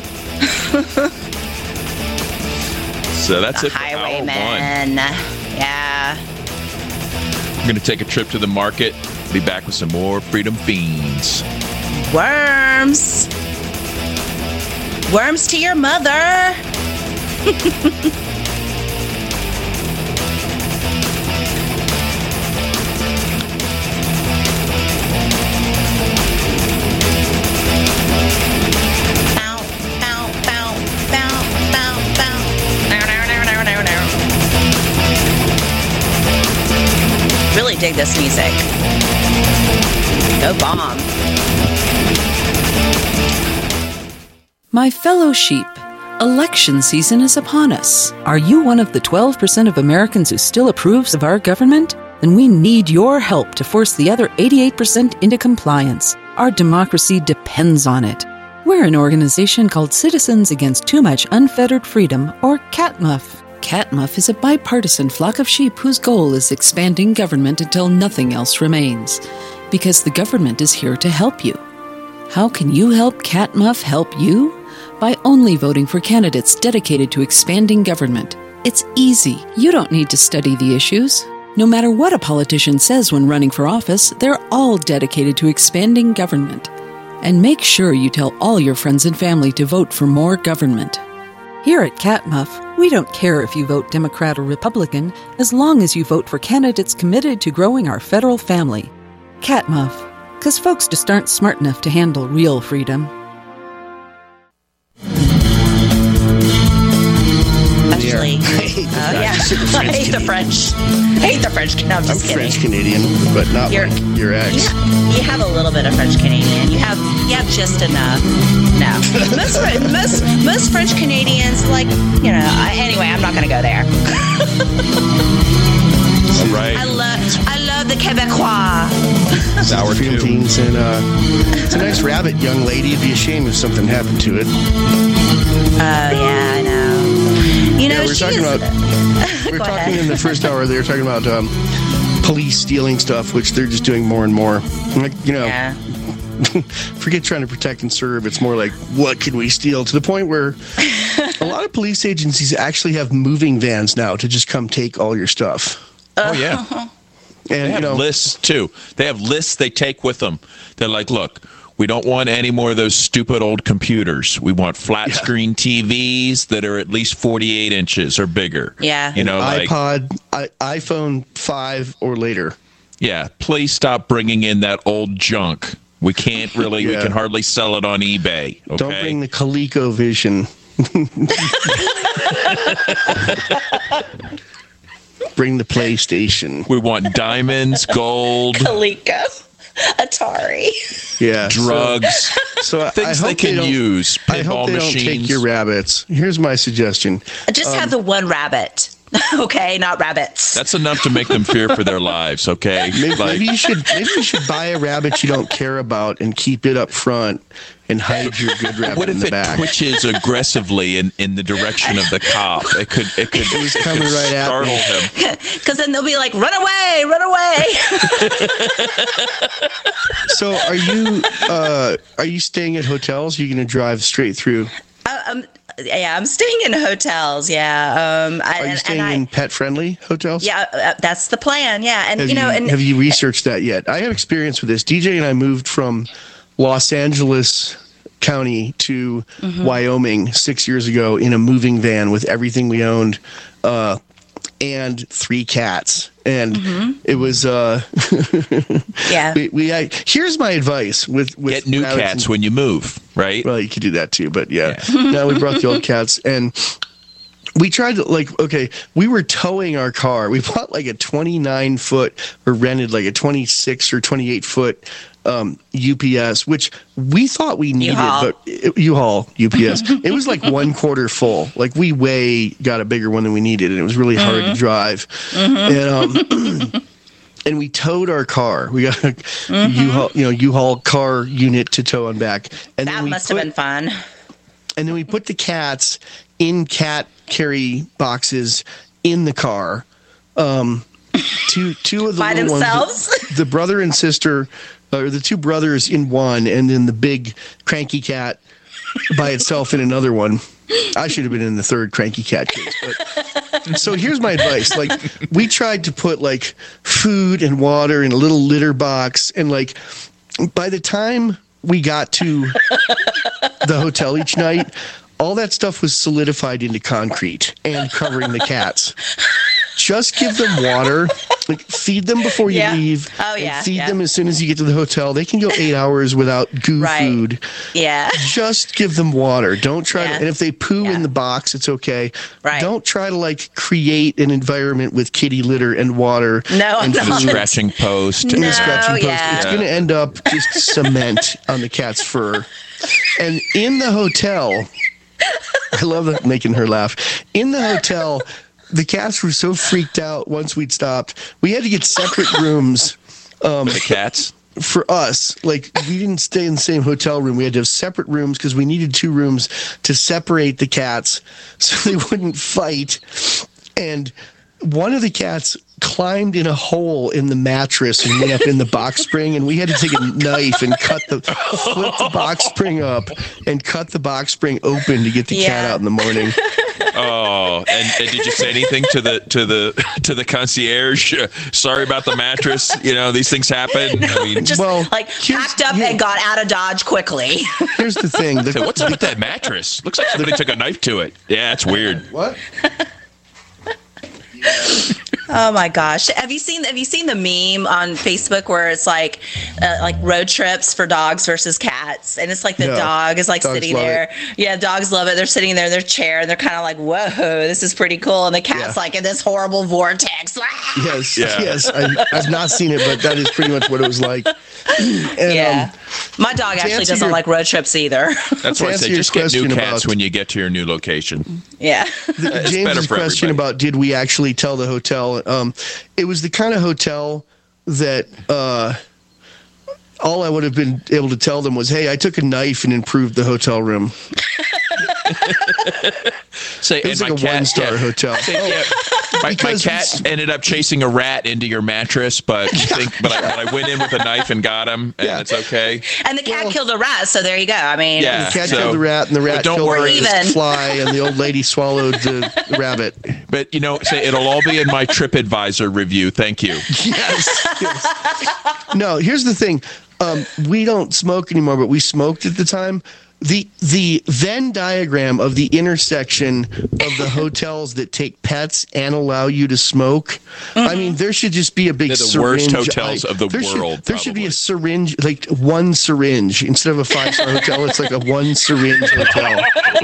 B: So that's
A: the
B: it for
A: highwayman. Yeah.
B: I'm going to take a trip to the market. Be back with some more Freedom Fiends.
A: Worms. Worms to your mother. Really dig this music. Go bomb.
D: My fellow sheep, election season is upon us. Are you one of the 12% of Americans who still approves of our government? Then we need your help to force the other 88% into compliance. Our democracy depends on it. We're an organization called Citizens Against Too Much Unfettered Freedom, or CATMUF. CATMUF is a bipartisan flock of sheep whose goal is expanding government until nothing else remains. Because the government is here to help you. How can you help CATMUF help you? By only voting for candidates dedicated to expanding government. It's easy. You don't need to study the issues. No matter what a politician says when running for office, they're all dedicated to expanding government. And make sure you tell all your friends and family to vote for more government. Here at Catmuff, we don't care if you vote Democrat or Republican, as long as you vote for candidates committed to growing our federal family. Catmuff, because folks just aren't smart enough to handle real freedom.
A: Actually, I hate the French. I hate the French. No, I'm just kidding.
C: French Canadian, but not like your ex.
A: You have a little bit of French Canadian. You have just enough. No, most French Canadians, like, anyway, I'm not going to go there.
B: All right.
A: I love the Quebecois.
B: Sour
C: Freedom Fiends, and it's a nice rabbit, young lady. It'd be a shame if something happened to it.
A: Oh yeah, I know.
C: We're talking in the first hour. They were talking about police stealing stuff, which they're just doing more and more. Forget trying to protect and serve. It's more like, what can we steal? To the point where a lot of police agencies actually have moving vans now to just come take all your stuff.
B: Oh yeah,
C: and
B: they have lists too. They have lists they take with them. They're like, look, we don't want any more of those stupid old computers. We want flat screen TVs that are at least 48 inches or bigger.
A: Yeah.
C: iPod, iPhone 5 or later.
B: Yeah. Please stop bringing in that old junk. We can't really, we can hardly sell it on eBay. Okay?
C: Don't bring the ColecoVision. Bring the PlayStation.
B: We want diamonds, gold.
A: Coleco. Atari.
C: Yeah.
B: Drugs.
C: So
B: things they can use.
C: I hope they don't take your rabbits. Here's my suggestion.
A: Just have the one rabbit. Okay, not rabbits.
B: That's enough to make them fear for their lives, okay?
C: Maybe you should buy a rabbit you don't care about and keep it up front and hide your good rabbit in the back.
B: What if it twitches aggressively in the direction of the cop? It could
C: coming right at
B: him.
A: Because then they'll be like, run away, run away.
C: So are you staying at hotels? Or are you going to drive straight through?
A: Yeah, I'm staying in hotels. Yeah.
C: Are you staying in pet-friendly hotels?
A: Yeah, that's the plan. Yeah, and
C: have you researched that yet? I have experience with this. DJ and I moved from Los Angeles County to Wyoming 6 years ago in a moving van with everything we owned, and 3 cats. And it was here's my advice with
B: get new cats when you move, right?
C: Well, you could do that too, but now we brought the old cats, and we tried to we were towing our car. We bought like a 29-foot or rented like a 26 or 28-foot UPS, which we thought we needed, but U-Haul UPS. It was like 1/4 full. Like we got a bigger one than we needed, and it was really hard to drive. And and we towed our car. We got a U-Haul car unit to tow and back. And
A: that must have been fun.
C: And then we put the cats in cat carry boxes in the car. Two of the
A: by themselves.
C: Ones, the brother and sister. Or the 2 brothers in one, and then the big cranky cat by itself in another one. I should have been in the 3rd cranky cat case. But, so here's my advice. Like, we tried to put like food and water in a little litter box, and like by the time we got to the hotel each night, all that stuff was solidified into concrete and covering the cats. Just give them water, like feed them before you leave.
A: Oh, yeah.
C: And feed them as soon as you get to the hotel. They can go 8 hours without food.
A: Yeah.
C: Just give them water. Don't try to, and if they poo in the box, it's okay.
A: Right.
C: Don't try to like create an environment with kitty litter and water.
B: And the scratching post.
C: The scratching post. It's going to end up just cement on the cat's fur. And in the hotel, I love that, making her laugh. In the hotel, the cats were so freaked out once we'd stopped. We had to get separate rooms.
B: The cats?
C: For us. Like, we didn't stay in the same hotel room. We had to have separate rooms because we needed 2 rooms to separate the cats so they wouldn't fight. And one of the cats climbed in a hole in the mattress and went up in the box spring, and we had to take a knife and flip the box spring up and cut the box spring open to get the cat out in the morning.
B: Oh, and did you say anything to the concierge? Sorry about the mattress. These things happen.
A: Just packed up and got out of Dodge quickly.
C: Here's the thing.
B: What's up with that mattress? Looks like somebody took a knife to it. Yeah, it's weird.
C: What?
A: Oh my gosh! Have you seen the meme on Facebook where it's like road trips for dogs versus cats, and it's like the dog is sitting there. Yeah, dogs love it. They're sitting there in their chair and they're kind of like, "Whoa, this is pretty cool," and the cat's in this horrible vortex.
C: Yes. I've not seen it, but that is pretty much what it was like. And,
A: my dog actually doesn't like road trips either.
B: That's why I say just get new cats when you get to your new location.
A: Yeah.
C: James's question about did we actually tell the hotel? It was the kind of hotel that all I would have been able to tell them was, "Hey, I took a knife and improved the hotel room." It was like a one-star hotel.
B: My cat ended up chasing a rat into your mattress, but I went in with a knife and got him, and it's okay.
A: And the cat killed a rat, so there you go.
C: The cat killed the rat, and the rat killed the fly, and the old lady swallowed the rabbit.
B: But it'll all be in my TripAdvisor review. Thank you.
C: Yes. No, here's the thing. We don't smoke anymore, but we smoked at the time. The Venn diagram of the intersection of the hotels that take pets and allow you to smoke. Mm-hmm. There should just be a big syringe.
B: They're the worst hotels of the world.
C: There should be a syringe, like one syringe instead of a 5-star hotel. It's like a one syringe hotel.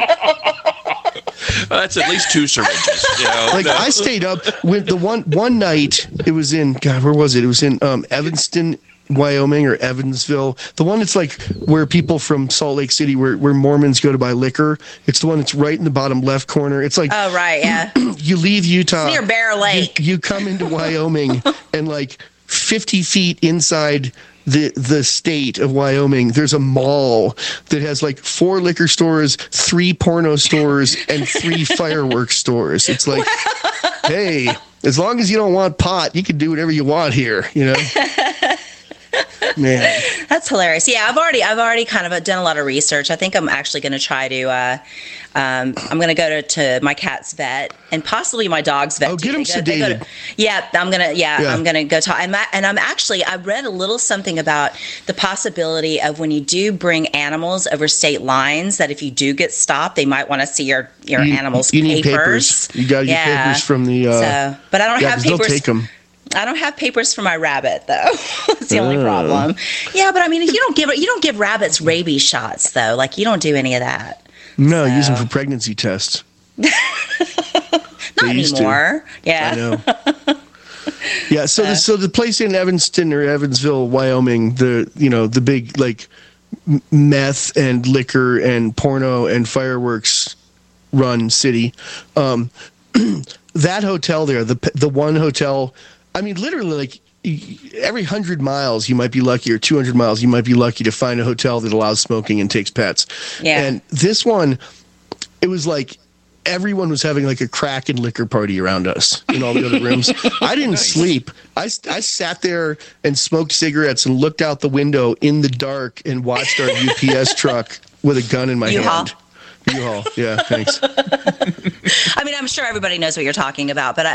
B: Well, that's at least 2 syringes.
C: I stayed up with the one night. It was in where was it? It was in Evanston, Wyoming, or Evansville. The one that's where people from Salt Lake City, where Mormons go to buy liquor. It's the one that's right in the bottom left corner. It's like,
A: oh right, yeah.
C: You leave Utah,
A: it's near Bear Lake.
C: You come into Wyoming, and 50 feet inside the state of Wyoming, there's a mall that has 4 liquor stores, 3 porno stores, and 3 fireworks stores. It's like, hey, as long as you don't want pot, you can do whatever you want here, Man,
A: that's hilarious. Yeah, I've already kind of done a lot of research. I think I'm actually going to try to. I'm going to go to my cat's vet and possibly my dog's vet.
C: Oh, get him sedated.
A: I'm gonna go talk. I've read a little something about the possibility of when you do bring animals over state lines, that if you do get stopped, they might want to see your animal's
C: papers. Need papers. You got to get papers from the.
A: But I don't have papers.
C: They'll take them.
A: I don't have papers for my rabbit, though. That's the only problem. Yeah, but you don't give rabbits rabies shots, though. You don't do any of that.
C: No, use them for pregnancy tests.
A: Not anymore. Yeah.
C: I know. Yeah. So the place in Evanston or Evansville, Wyoming, the big meth and liquor and porno and fireworks run city. That hotel there, the one hotel. Literally, every 100 miles you might be lucky, or 200 miles you might be lucky to find a hotel that allows smoking and takes pets.
A: Yeah.
C: And this one, it was everyone was having a crack and liquor party around us in all the other rooms. I didn't sleep. I sat there and smoked cigarettes and looked out the window in the dark and watched our UPS truck with a gun in my hand. U-Haul. Yeah, thanks.
A: I'm sure everybody knows what you're talking about, but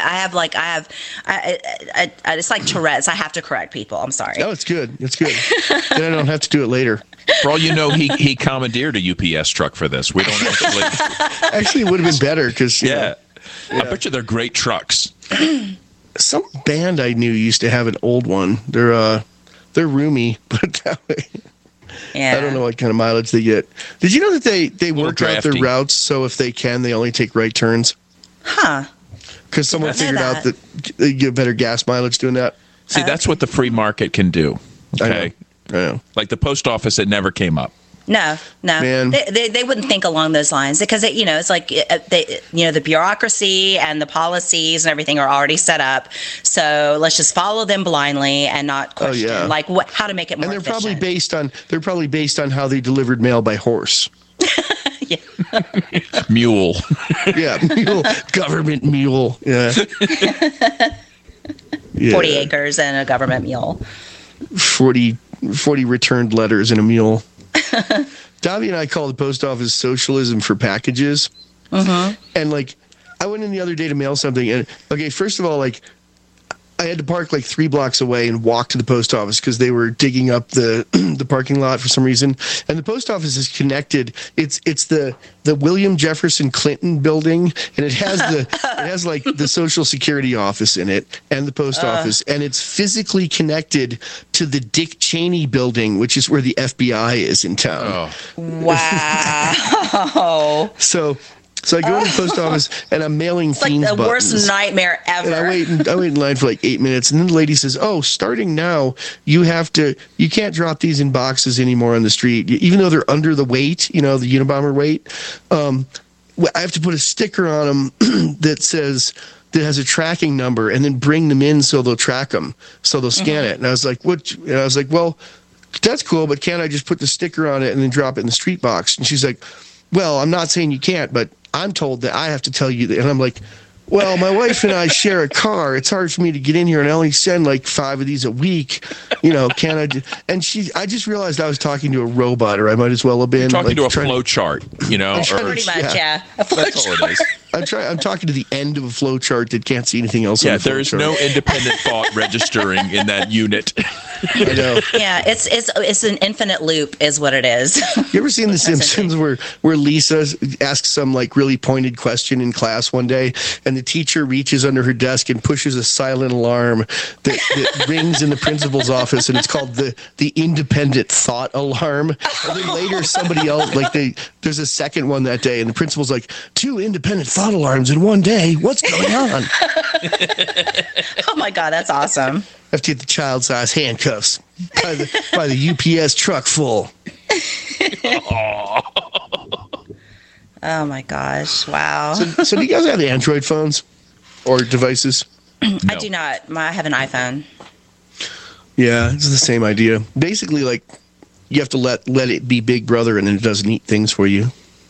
A: it's like Tourette's. I have to correct people. I'm sorry.
C: No, it's good. It's good. Then I don't have to do it later.
B: For all you know, he commandeered a UPS truck for this. We don't actually.
C: Actually, it would have been better because
B: I bet you they're great trucks.
C: Some band I knew used to have an old one. They're roomy, but that way.
A: Yeah.
C: I don't know what kind of mileage they get. Did you know that they work out their routes so if they can, they only take right turns?
A: Huh.
C: Because someone figured out that they get better gas mileage doing that.
B: See, that's what the free market can do. Okay.
C: I know.
B: Like the post office, it never came up.
A: No.
C: Man.
A: They wouldn't think along those lines because it's like the bureaucracy and the policies and everything are already set up. So let's just follow them blindly and not question how to make it more.
C: And they're probably based on how they delivered mail by horse.
A: Yeah.
B: Mule.
C: Yeah, mule. Government mule. Yeah.
A: 40 acres and a government mule.
C: 40 returned letters and a mule. Davy and I call the post office socialism for packages. And like, I went in the other day to mail something, and okay, first of all, like, I had to park like 3 blocks away and walk to the post office because they were digging up the the parking lot for some reason. And the post office is connected. It's the William Jefferson Clinton building, and it has like the Social Security office in it and the post office, and it's physically connected to the Dick Cheney building, which is where the FBI is in town.
A: Wow.
C: So I go to the post office and I'm mailing Fiends buttons.
A: Like the worst nightmare ever.
C: And I wait in line for like 8 minutes, and then the lady says, "Oh, starting now, you can't drop these in boxes anymore on the street, even though they're under the weight, the Unabomber weight. I have to put a sticker on them that has a tracking number, and then bring them in so they'll track them, so they'll scan it." And I was like, "What?" And I was like, "Well, that's cool, but can't I just put the sticker on it and then drop it in the street box?" And she's like, "Well, I'm not saying you can't, but I'm told that I have to tell you that." And I'm like, "Well, my wife and I share a car. It's hard for me to get in here, and I only send like 5 of these a week. Can I?" And I just realized I was talking to a robot, or I might as well have been.
B: You're talking to a flow chart,
A: Pretty much, yeah. A flow chart.
C: I'm talking to the end of a flow chart that can't see anything else.
B: Yeah, there is no independent thought registering in that unit.
C: I know.
A: Yeah, it's an infinite loop, is what it is.
C: You ever seen The Simpsons where Lisa asks some like really pointed question in class one day, and the teacher reaches under her desk and pushes a silent alarm that rings in the principal's office, and it's called the independent thought alarm. And then later somebody else there's a second one that day, and the principal's like, 2 independent thought alarms in one day. What's going on?
A: Oh my God, that's awesome.
C: Have to get the child-size handcuffs by the UPS truck full.
A: Oh my gosh! Wow.
C: So do you guys have Android phones or devices?
A: No. I do not. I have an iPhone.
C: Yeah, it's the same idea. Basically, like, you have to let it be Big Brother, and then it does neat things for you.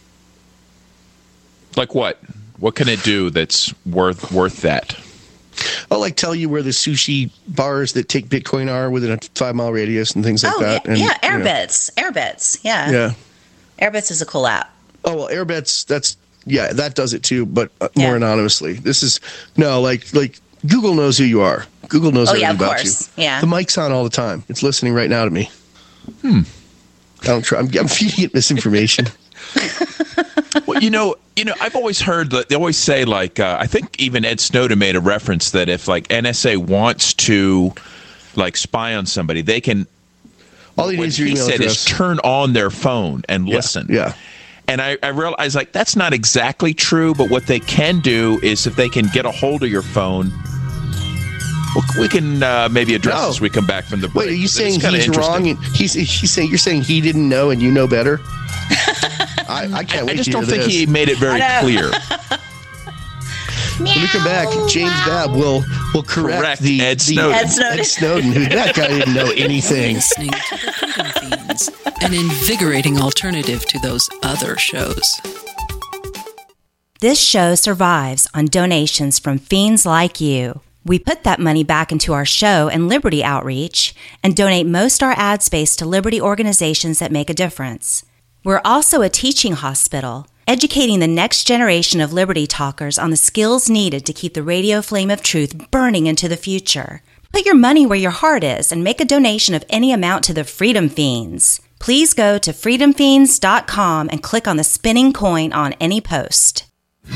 B: Like what? What can it do that's worth that?
C: I'll like tell you where the sushi bars that take Bitcoin are within a 5-mile radius and things like that. And,
A: Airbits. Airbits. Yeah.
C: Yeah.
A: Airbits is a cool app.
C: Oh, well, Airbits, that does it too, but more anonymously. This is, no, like Google knows who you are. Google knows everything about you.
A: Yeah.
C: The mic's on all the time. It's listening right now to me. I'm feeding it misinformation.
B: Well, I've always heard that they always say, like, I think even Ed Snowden made a reference that if, like, NSA wants to, like, spy on somebody, they can.
C: All they need is your email address.
B: Is turn on their phone and listen.
C: Yeah.
B: And I realized, like, that's not exactly true, but what they can do is if they can get a hold of your phone, we can maybe address this as we come back from the break.
C: Wait, are you saying he's wrong? And you're saying he didn't know and you know better? I can't wait.
B: I just don't think he made it very clear.
C: When we come back, James Babb will correct
B: Ed Snowden.
C: Ed Snowden, who that guy didn't know anything.
D: Listening to the Freedom Fiends, an invigorating alternative to those other shows.
H: This show survives on donations from fiends like you. We put that money back into our show and Liberty outreach and donate most our ad space to Liberty organizations that make a difference. We're also a teaching hospital, educating the next generation of Liberty talkers on the skills needed to keep the radio flame of truth burning into the future. Put your money where your heart is and make a donation of any amount to the Freedom Fiends. Please go to freedomfiends.com and click on the spinning coin on any post.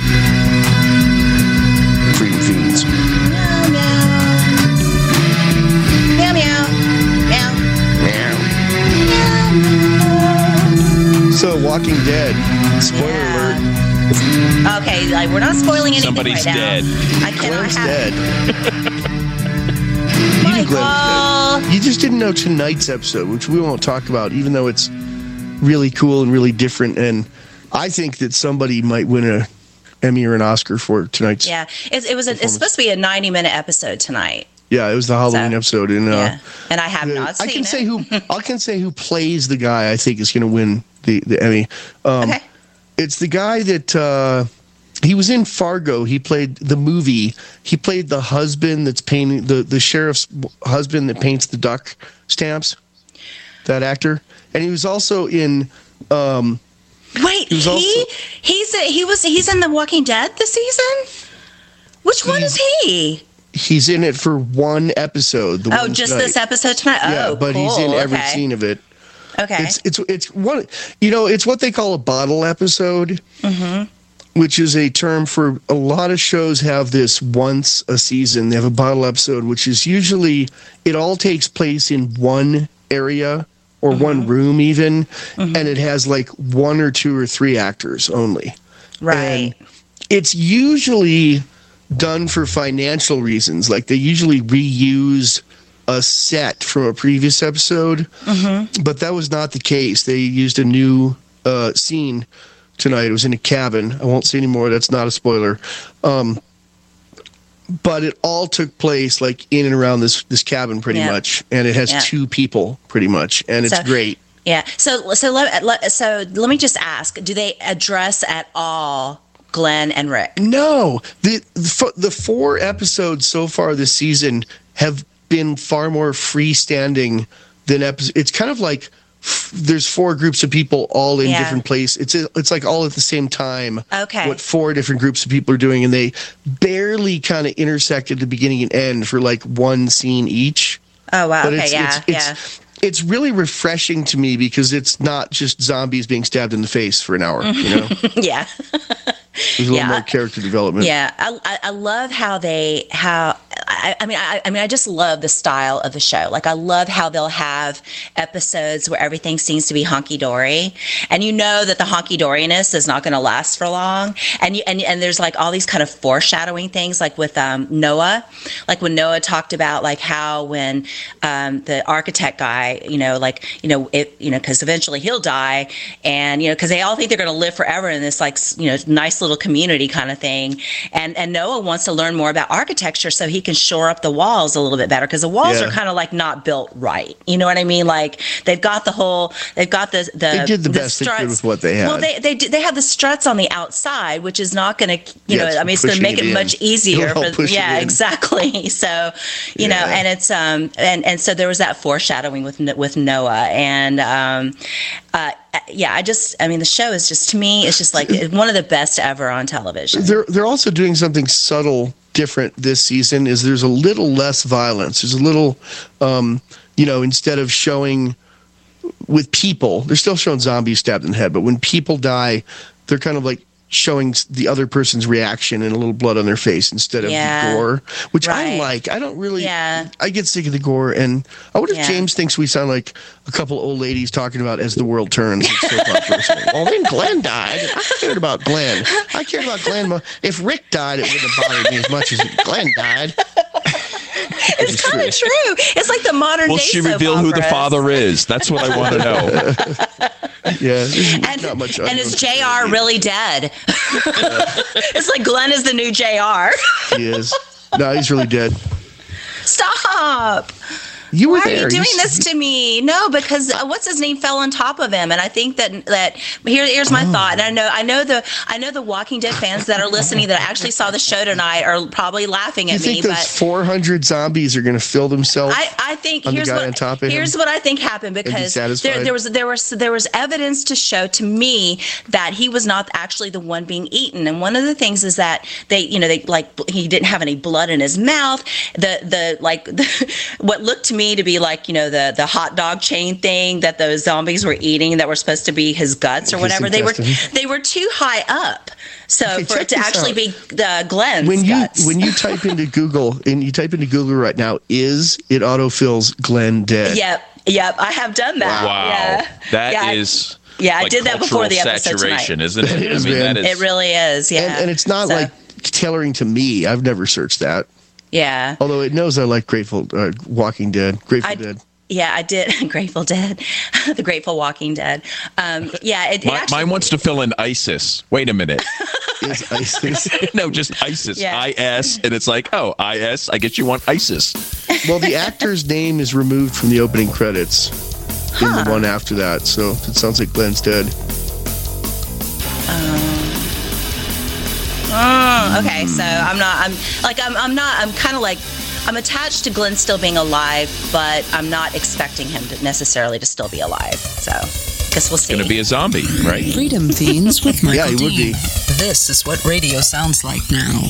C: Freedom Fiends.
A: Meow, meow. Meow, meow.
C: So, Walking Dead, spoiler alert.
A: Okay, like, we're not spoiling anything
B: Somebody's
A: right
B: dead.
A: now. I cannot
C: Glenn's
A: have
C: dead.
A: Michael.
C: You just didn't know tonight's episode, which we won't talk about, even though it's really cool and really different. And I think that somebody might win an Emmy or an Oscar for tonight's.
A: Yeah, it's supposed to be a 90-minute episode tonight.
C: Yeah, it was the Halloween episode, and
A: and I have not seen it.
C: I can say who plays the guy I think is going to win the Emmy.
A: Okay,
C: it's the guy that he was in Fargo. He played the movie. He played the husband that's painting the sheriff's husband that paints the duck stamps. That actor, and he was also in
A: Wait, he's in The Walking Dead this season? Which one is he?
C: He's in it for one episode.
A: Just this episode tonight?
C: Yeah, but cool. He's in every scene of it.
A: Okay.
C: It's one, it's what they call a bottle episode, which is a term for a lot of shows have this once a season. They have a bottle episode, which is usually, it all takes place in one area or one room even, and it has like 1 or 2 or 3 actors only.
A: Right.
C: And it's usually done for financial reasons. Like they usually reuse a set from a previous episode, but that was not the case. They used a new scene tonight. It was in a cabin. I won't say anymore. That's not a spoiler. But it all took place like in and around this cabin pretty much, and it has 2 people pretty much, and it's great.
A: Yeah. So let me just ask: do they address at all Glenn and Rick?
C: No. The 4 episodes so far this season have been far more freestanding than episodes. It's kind of like there's 4 groups of people all in different places. It's like all at the same time.
A: Okay.
C: What 4 different groups of people are doing, and they barely kind of intersect at the beginning and end for like one scene each.
A: Oh wow.
C: But
A: okay.
C: It's really refreshing to me because it's not just zombies being stabbed in the face for an hour. You know.
A: Yeah.
C: There's a little more character development.
A: Yeah, I love I just love the style of the show. Like I love how they'll have episodes where everything seems to be honky-dory, and you know that the honky-doriness is not going to last for long. And there's like all these kind of foreshadowing things, like with Noah, like when Noah talked about like how when the architect guy, because eventually he'll die, and because they all think they're going to live forever in this like nice little community kind of thing, and Noah wants to learn more about architecture so he can shore up the walls a little bit better, because the walls are kind of like not built right. You know what I mean? Like they've got the
C: they did the best
A: struts.
C: They could with what they had.
A: Well, they have the struts on the outside, which is not going to it's going to make it much easier for exactly. So and it's and so there was that foreshadowing with Noah, and the show is just, to me, it's just like one of the best ever on television.
C: They're also doing something subtle different this season. Is there's a little less violence. There's a little, instead of showing with people, they're still showing zombies stabbed in the head, but when people die, they're kind of like showing the other person's reaction and a little blood on their face instead of the gore, which I like. I don't really, I get sick of the gore, and I wonder if James thinks we sound like a couple old ladies talking about As the World Turns. Well, then Glenn died. I cared about Glenn. I cared about Glenn. If Rick died, it wouldn't have bothered me as much as Glenn died.
A: It's kind of true. It's like the modern day.
B: Will she reveal who the father is? That's what I want to know.
C: Not much.
A: And is JR really dead? It's like Glenn is the new JR.
C: He is. No, he's really dead.
A: Stop.
C: You were
A: Why
C: there.
A: are you doing this to me? No, because what's his name fell on top of him, and I think that here's my thought. And I know the Walking Dead fans that are listening that actually saw the show tonight are probably laughing at me.
C: You think those 400 zombies are going to fill themselves?
A: I think
C: on here's the guy on top of
A: here's
C: him?
A: what I think happened, because there was evidence to show to me that he was not actually the one being eaten. And one of the things is that he didn't have any blood in his mouth. What looked to me to be like the hot dog chain thing that those zombies were eating that were supposed to be his guts or whatever, they were too high up, so for it to actually be the Glenn's guts.
C: When you type into Google right now, it autofills Glenn dead?
A: Yep, I have done that.
B: Wow, that is.
A: Yeah, I did that before the episode
B: saturation, isn't it?
A: It really is. Yeah,
C: and it's not like tailoring to me. I've never searched that.
A: Yeah.
C: Although it knows I like Walking Dead. Grateful Dead.
A: Yeah, I did. Grateful Dead. The Grateful Walking Dead.
B: Mine wants to fill in ISIS. Wait a minute.
C: Is ISIS?
B: No, just ISIS.
A: Yeah.
B: IS. And it's like, oh, IS. I guess you want ISIS.
C: Well, the actor's name is removed from the opening credits in the one after that. So it sounds like Glenn's dead.
A: Okay, so I'm attached to Glenn still being alive, but I'm not expecting him to necessarily to still be alive. So Guess we'll see.
B: Going to be a zombie, right?
D: Freedom Fiends with Michael
C: Yeah, he would be.
D: This is what radio sounds like now.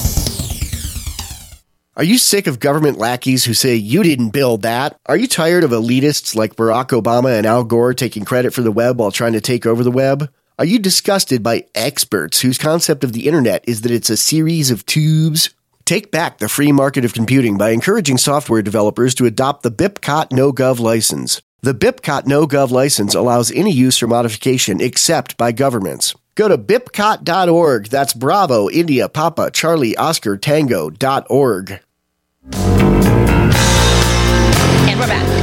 E: Are you sick of government lackeys who say you didn't build that? Are you tired of elitists like Barack Obama and Al Gore taking credit for the web while trying to take over the web? Are you disgusted by experts whose concept of the internet is that it's a series of tubes? Take back the free market of computing by encouraging software developers to adopt the BIPCOT No-Gov license. The BIPCOT No-Gov license allows any use or modification except by governments. Go to bipcot.org. That's Bravo, India, Papa, Charlie, Oscar, Tango.org.
A: And we're back.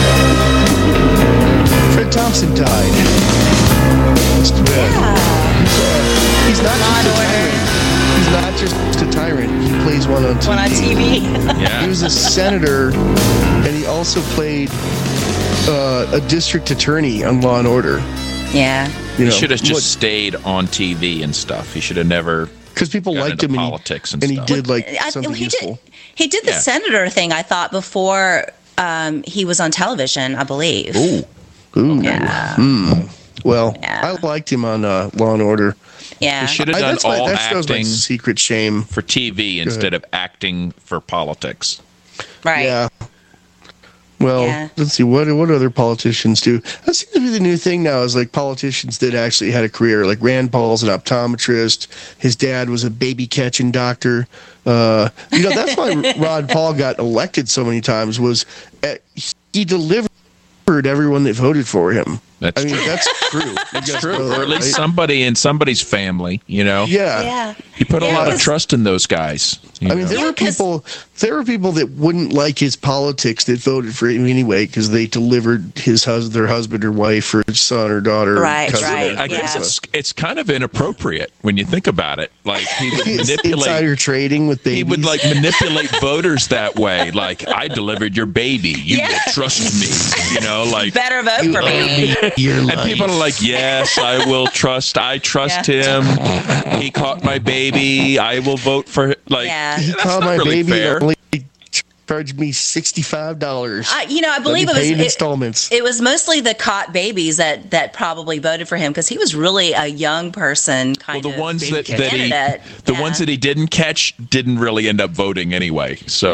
C: Fred Thompson died. That's too bad. He's not just a tyrant. He plays one on TV.
B: Yeah.
C: He was a senator, and he also played a district attorney on Law and Order.
A: Yeah.
B: He should have just stayed on TV and stuff. He should have never.
C: Because people liked him,
B: politics and
C: he
B: stuff.
C: did something useful.
A: He did the senator thing, I thought, before he was on television, I believe.
C: Ooh.
A: Yeah.
C: Well, I liked him on Law and Order.
A: Yeah.
B: He should have done
C: that's my
B: acting
C: secret shame
B: for TV instead of acting for politics.
A: Right.
C: Yeah. Well, let's see, what other politicians do? That seems to be the new thing now, is like politicians that actually had a career. Like Rand Paul's an optometrist. His dad was a baby catching doctor. That's why Ron Paul got elected so many times, was he delivered everyone that voted for him.
B: That's true.
C: That's true.
B: That's true. Or at least somebody in somebody's family,
C: Yeah.
B: He put a lot of trust in those guys.
C: There were people that wouldn't like his politics that voted for him anyway because they delivered their husband or wife or son or daughter.
A: Right.
B: I guess it's kind of inappropriate when you think about it. Like he would manipulate
C: insider trading with babies.
B: He would manipulate voters that way. Like, I delivered your baby. You will trust me.
A: Better vote for me.
B: And people are like, yes, I will trust. I trust him. He caught my baby. I will vote for him.
C: He caught my baby. Fair. Only charged me $65.
A: I believe
C: it was installments.
A: It was mostly the caught babies that probably voted for him because he was really a young person.
B: The ones that he didn't catch didn't really end up voting anyway. So.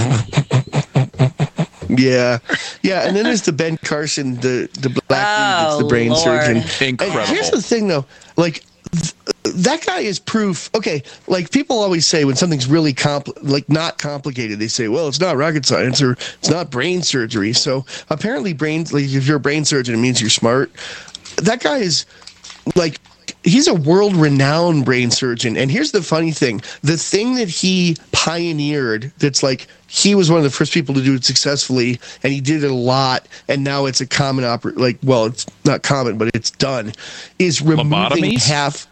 C: Yeah, and then there's the Ben Carson, the black dude that's the brain surgeon.
B: Incredible.
C: And here's the thing, though, that guy is proof. Okay, people always say when something's really not complicated, they say, well, it's not rocket science or it's not brain surgery. So apparently, if you're a brain surgeon, it means you're smart. That guy is he's a world-renowned brain surgeon. And here's the funny thing. The thing that he pioneered that's he was one of the first people to do it successfully, and he did it a lot, and now it's a common it's not common, but it's done, is removing half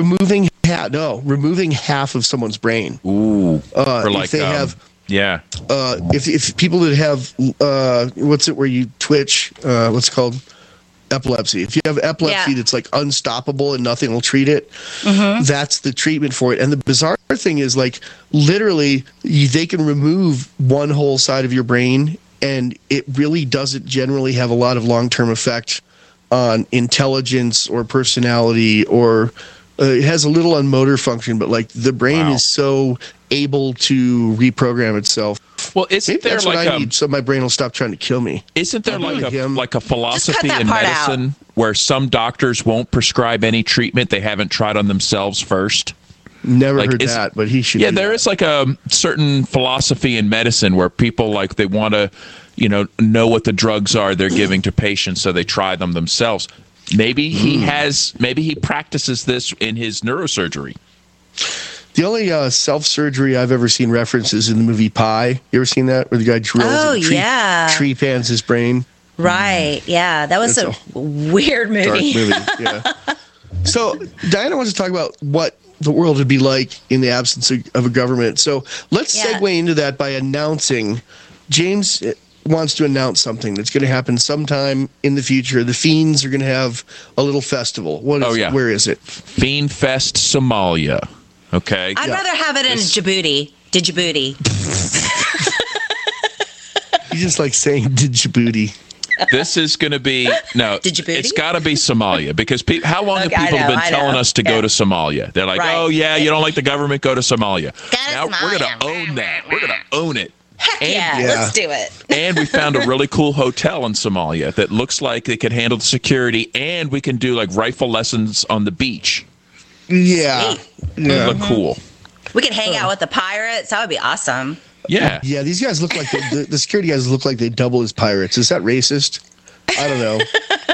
C: of somene's brain.
B: Ooh.
C: If they have... Yeah. If people that have... what's it where you twitch? What's it called? Epilepsy. If you have epilepsy that's unstoppable and nothing will treat it, that's the treatment for it. And the bizarre thing is literally they can remove one whole side of your brain and it really doesn't generally have a lot of long-term effect on intelligence or personality or it has a little on motor function, but the brain is so able to reprogram itself.
B: Well, isn't there
C: that's what I need, so my brain will stop trying to kill me?
B: Isn't there a philosophy in medicine where some doctors won't prescribe any treatment they haven't tried on themselves first?
C: Never heard that, but he should.
B: Yeah, there is a certain philosophy in medicine where people they want to, know what the drugs are they're giving to patients, so they try them themselves. Maybe he practices this in his neurosurgery.
C: The only self-surgery I've ever seen references in the movie Pi. You ever seen that? Where the guy drills tree pans his brain?
A: Right, yeah. That was a weird movie.
C: Dark movie, yeah. So Diana wants to talk about what the world would be like in the absence of a government. So let's segue into that by announcing, James wants to announce something that's going to happen sometime in the future. The Fiends are going to have a little festival. Where is it?
B: Fiend Fest Somalia. Okay.
A: I'd rather have it in Djibouti.
C: You just like saying Djibouti.
B: This is going to be
A: Djibouti?
B: It's got to be Somalia because how long have people been telling us to go to Somalia? They're like, oh yeah, you don't like the government, go to Somalia. Now we're going to own that. We're going to own it.
A: Heck and, let's do it.
B: And we found a really cool hotel in Somalia that looks like it could handle the security, and we can do like rifle lessons on the beach.
C: Yeah,
B: yeah. Look cool.
A: We could hang out with the pirates. That would be awesome.
B: Yeah.
C: Yeah, these guys look like the security guys look like they double as pirates. Is that racist? I don't know.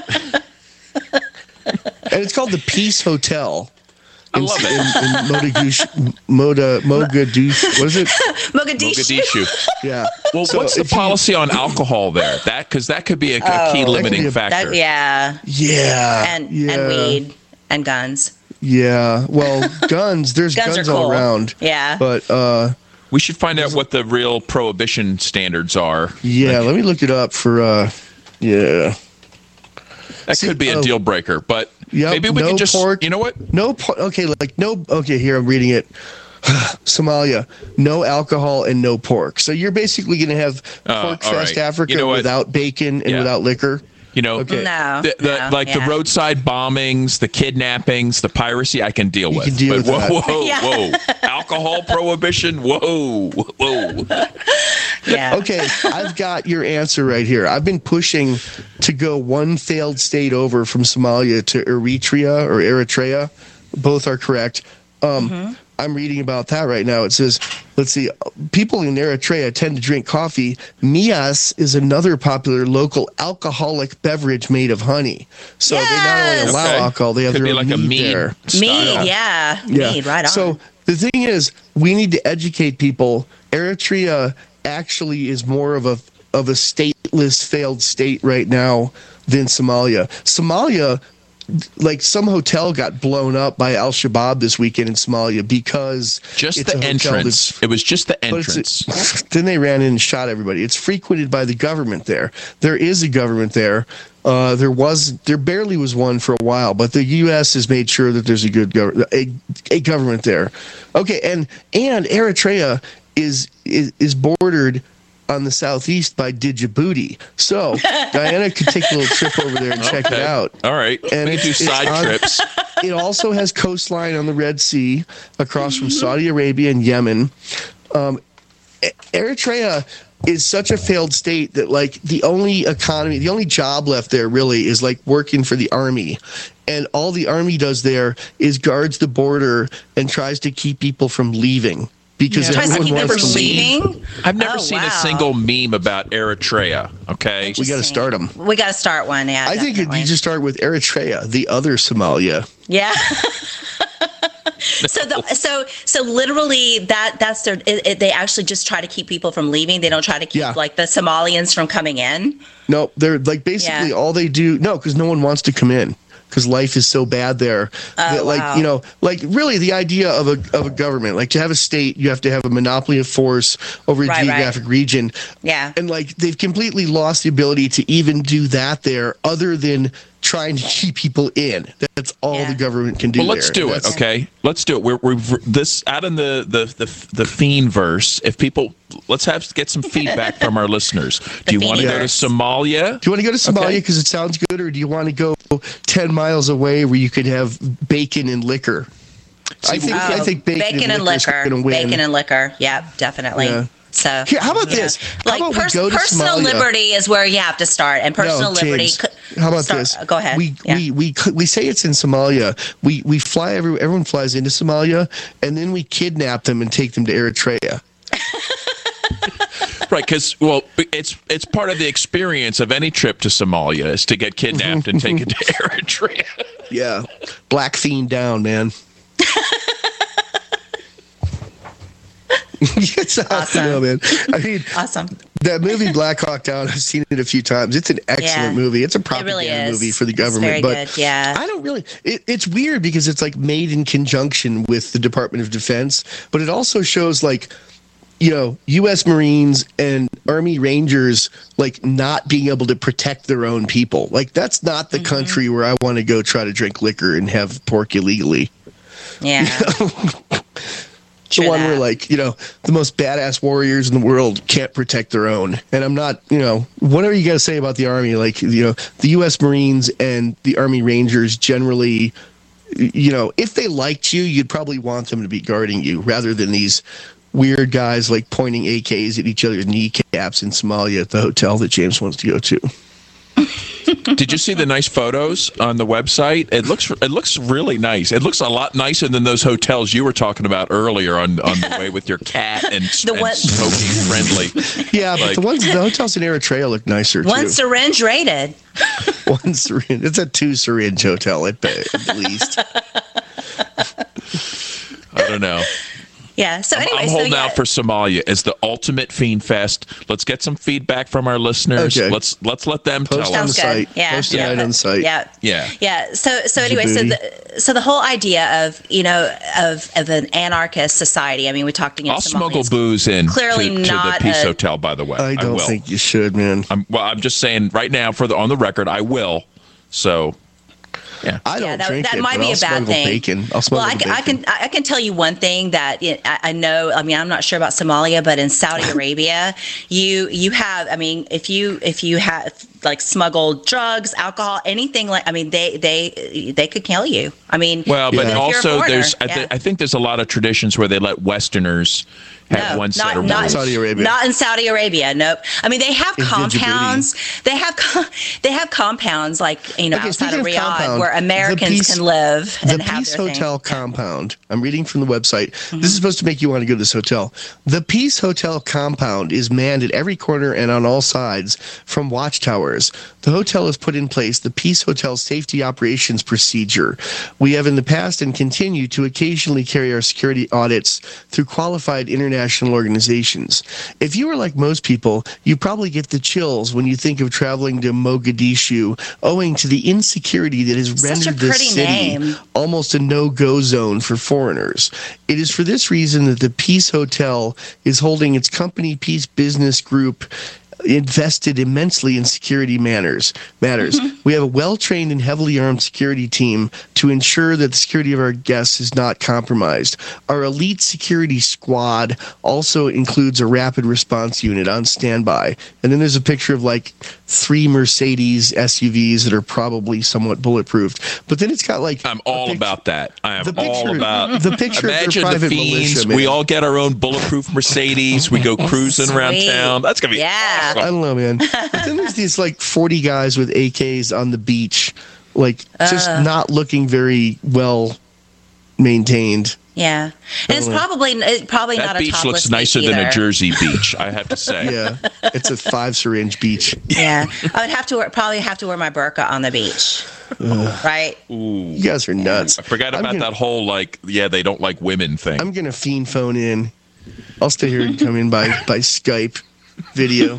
C: And it's called the Peace Hotel.
B: I love it.
C: In Mogadishu. What is it?
A: Mogadishu.
C: Yeah.
B: Well, so what's the policy on alcohol there? Because that could be a key limiting factor.
C: Yeah.
A: And weed and guns.
C: Yeah. Well, guns. There's guns
A: are cool.
C: all around.
A: Yeah.
C: But
B: we should find out what the real prohibition standards are.
C: Yeah. Let me look it up for. Yeah.
B: That could be a deal breaker, but maybe we can just,
C: pork,
B: you know what?
C: No pork. Okay, here, I'm reading it. Somalia, no alcohol and no pork. So you're basically going to have Pork Fest Africa without bacon and without liquor.
B: You know, the roadside bombings, the kidnappings, the piracy, I can deal with. Whoa. Alcohol prohibition, whoa.
A: Yeah.
C: Okay, I've got your answer right here. I've been pushing to go one failed state over from Somalia to Eritrea. Both are correct. I'm reading about that right now. It says, let's see, people in Eritrea tend to drink coffee. Mias is another popular local alcoholic beverage made of honey. So they not only allow alcohol, they have their own mead there.
A: Mead, yeah. Mead, right on.
C: So the thing is, we need to educate people. Eritrea actually is more of a stateless, failed state right now than Somalia. Somalia, like some hotel got blown up by Al-Shabaab this weekend in Somalia because
B: just the entrance. It was just the entrance.
C: Then they ran in and shot everybody. It's frequented by the government there. There is a government there. There barely was one for a while, but the U.S. has made sure that there's a government there. Okay, and Eritrea is bordered on the southeast by Djibouti. So Diana could take a little trip over there and check it out.
B: All right.
C: And
B: we can do side trips.
C: It also has coastline on the Red Sea across from Saudi Arabia and Yemen. Eritrea is such a failed state that like the only job left there really is like working for the army. And all the army does there is guards the border and tries to keep people from leaving. Because everyone wants to leave.
B: I've never seen a single meme about Eritrea. Okay,
C: we got to start them.
A: We got to start one. Yeah,
C: I think you just start with Eritrea, the other Somalia.
A: Yeah. So literally that's their. They actually just try to keep people from leaving. They don't try to keep like the Somalians from coming in.
C: No, they're like basically all they do. No, because no one wants to come in. Because life is so bad there, really the idea of a government, like to have a state, you have to have a monopoly of force over a geographic region.
A: Yeah,
C: and like they've completely lost the ability to even do that there, other than trying to keep people in. That's all the government can do.
B: Well, let's do it. Okay, let's do it. We're this out in the fiend verse. If people, let's get some feedback from our listeners. Do you want to go to Somalia?
C: Do you want to go to Somalia because it sounds good, or do you want to go 10 miles away where you could have bacon and liquor? I think bacon and liquor is going to win.
A: Bacon and liquor, yeah, definitely. Yeah. So
C: here, how about this? How about
A: personal liberty is where you have to start, and personal liberty.
C: How about this?
A: Go ahead.
C: We say it's in Somalia. We fly everyone flies into Somalia, and then we kidnap them and take them to Eritrea.
B: Right, because it's part of the experience of any trip to Somalia is to get kidnapped and taken to Eritrea.
C: Yeah, Black Fiend down, man.
A: Awesome.
C: Man. I mean,
A: awesome.
C: That movie Black Hawk Down, I've seen it a few times. It's an excellent movie. It's a propaganda movie for the government.
A: It's very good. Yeah.
C: I don't really. It's weird because it's like made in conjunction with the Department of Defense, but it also shows like, U.S. Marines and Army Rangers like not being able to protect their own people. Like that's not the country where I want to go try to drink liquor and have pork illegally.
A: Yeah.
C: the one where, like, the most badass warriors in the world can't protect their own. And I'm not, whatever you got to say about the Army, like, the U.S. Marines and the Army Rangers generally, if they liked you, you'd probably want them to be guarding you rather than these weird guys like pointing AKs at each other's kneecaps in Somalia at the hotel that James wants to go to.
B: Did you see the nice photos on the website? It looks really nice. It looks a lot nicer than those hotels you were talking about earlier on the way with your cat and smoking friendly.
C: Yeah, but the hotels in Eritrea look nicer too.
A: One syringe rated.
C: One syringe. It's a 2 syringe hotel at least.
B: I don't know.
A: Yeah. So anyway,
B: I'm holding out for Somalia as the ultimate Fiend Fest. Let's get some feedback from our listeners. Okay. Let's let them
C: post
B: tell
C: on
B: us.
C: The site.
A: Yeah.
C: Post it on the site.
A: Yeah. So anyway, so the whole idea of of an anarchist society. I mean, we talked against.
B: I'll smuggle booze in
A: clearly
B: to the Peace Hotel. By the way,
C: I don't think you should, man.
B: I'm just saying right now on the record, I will. So. Yeah.
C: I don't drink
A: that
C: it,
A: might
C: but
A: be
C: I'll
A: a bad thing.
C: Bacon. I'll smuggle bacon.
A: I can tell you one thing that I know. I mean, I'm not sure about Somalia, but in Saudi Arabia, you have. I mean, if you have like smuggled drugs, alcohol, anything like. I mean, they could kill you. I mean,
B: well, but also I think there's a lot of traditions where they let Westerners have one set of rules.
C: Saudi Arabia.
A: Not in Saudi Arabia. Nope. I mean, they have compounds. They have compounds like outside of Riyadh where Americans can live and have
C: their Hotel compound. I'm reading from the website. Mm-hmm. This is supposed to make you want to go to this hotel. The Peace Hotel compound is manned at every corner and on all sides from watchtowers. The hotel has put in place the Peace Hotel Safety Operations Procedure. We have in the past and continue to occasionally carry our security audits through qualified international organizations. If you are like most people, you probably get the chills when you think of traveling to Mogadishu, owing to the insecurity that has rendered this city almost a no-go zone for foreigners. It is for this reason that the Peace Hotel is holding its company Peace Business Group invested immensely in security matters. Mm-hmm. We have a well-trained and heavily armed security team to ensure that the security of our guests is not compromised. Our elite security squad also includes a rapid response unit on standby. And then there's a picture of like 3 Mercedes SUVs that are probably somewhat bulletproof. But then it's got like
B: I'm all about that. I am
C: all
B: about
C: the picture
B: Imagine
C: of their private
B: the Fiends.
C: militia, man.
B: We all get our own bulletproof Mercedes. We go cruising around town. That's gonna be awesome.
C: I don't know, man. But then there's these like 40 guys with AKs on the beach, like just not looking very well maintained.
A: Yeah, and it's probably not a topless
B: That beach looks nicer than a Jersey beach, I have to say.
C: Yeah, it's a 5 syringe beach.
A: Yeah, I would probably have to wear my burqa on the beach. Right?
B: Ooh.
C: You guys are nuts.
B: I forgot about that whole they don't like women thing.
C: I'm gonna fiend phone in. I'll stay here and come in by Skype video.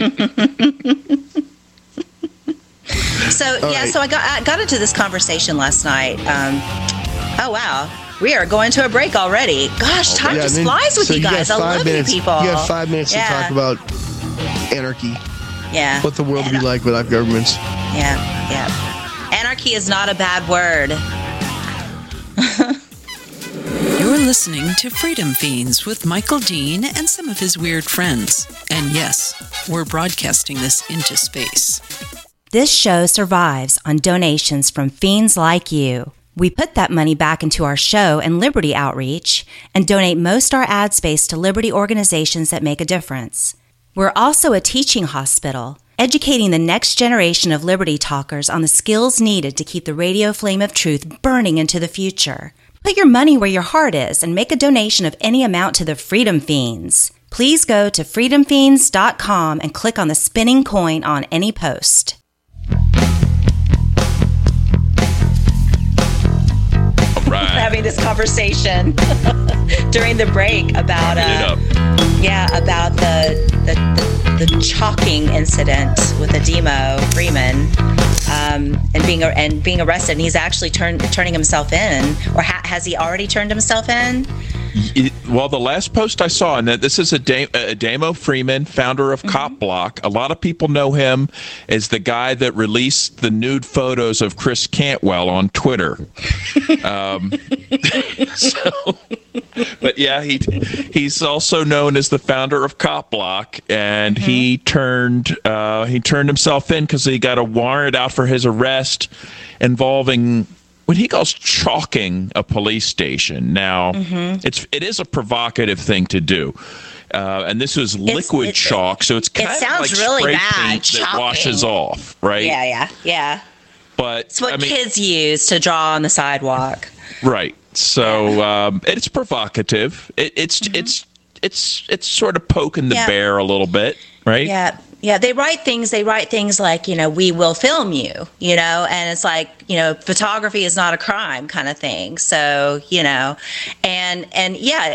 A: So I got into this conversation last night. Oh wow, we are going to a break already. Gosh, time just flies with you guys. I love you people.
C: You have 5 minutes to talk about anarchy.
A: Yeah.
C: What the world would be like without governments.
A: Yeah. Anarchy is not a bad word.
D: You're listening to Freedom Fiends with Michael Dean and some of his weird friends. And yes, we're broadcasting this into space.
H: This show survives on donations from fiends like you. We put that money back into our show and Liberty outreach and donate most our ad space to Liberty organizations that make a difference. We're also a teaching hospital, educating the next generation of Liberty talkers on the skills needed to keep the radio flame of truth burning into the future. Put your money where your heart is and make a donation of any amount to the Freedom Fiends. Please go to freedomfiends.com and click on the spinning coin on any post.
B: Right.
A: Having this conversation during the break about about the chalking incident with Ademo Freeman and being arrested, and he's actually turning himself in, or has he already turned himself in?
B: Well, the last post I saw, and this is Ademo Freeman, founder of Cop Block. A lot of people know him as the guy that released the nude photos of Chris Cantwell on Twitter. But yeah, he's also known as the founder of Cop Block, and he turned himself in because he got a warrant out for his arrest involving what he calls chalking a police station. Now, it is a provocative thing to do. And this was liquid chalk, so it's kind of like
A: really
B: spray
A: bad,
B: paint that
A: chalking.
B: washes off, right?
A: Yeah.
B: But
A: It's what kids use to draw on the sidewalk.
B: Right. So it's provocative. It's sort of poking the bear a little bit, right?
A: Yeah. They write things like, we will film you, and it's like, photography is not a crime kind of thing. So, and yeah,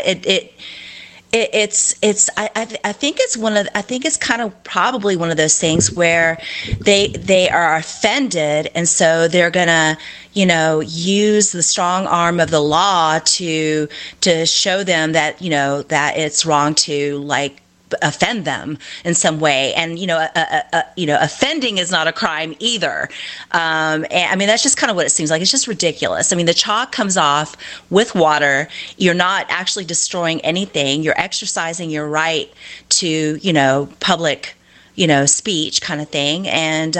A: I think it's kind of probably one of those things where they are offended, and so they're gonna use the strong arm of the law to show them that that it's wrong to offend them in some way, and offending is not a crime either. And, I mean, that's just kind of what it seems like. It's just ridiculous. I mean, the chalk comes off with water. You're not actually destroying anything. You're exercising your right to public speech kind of thing, and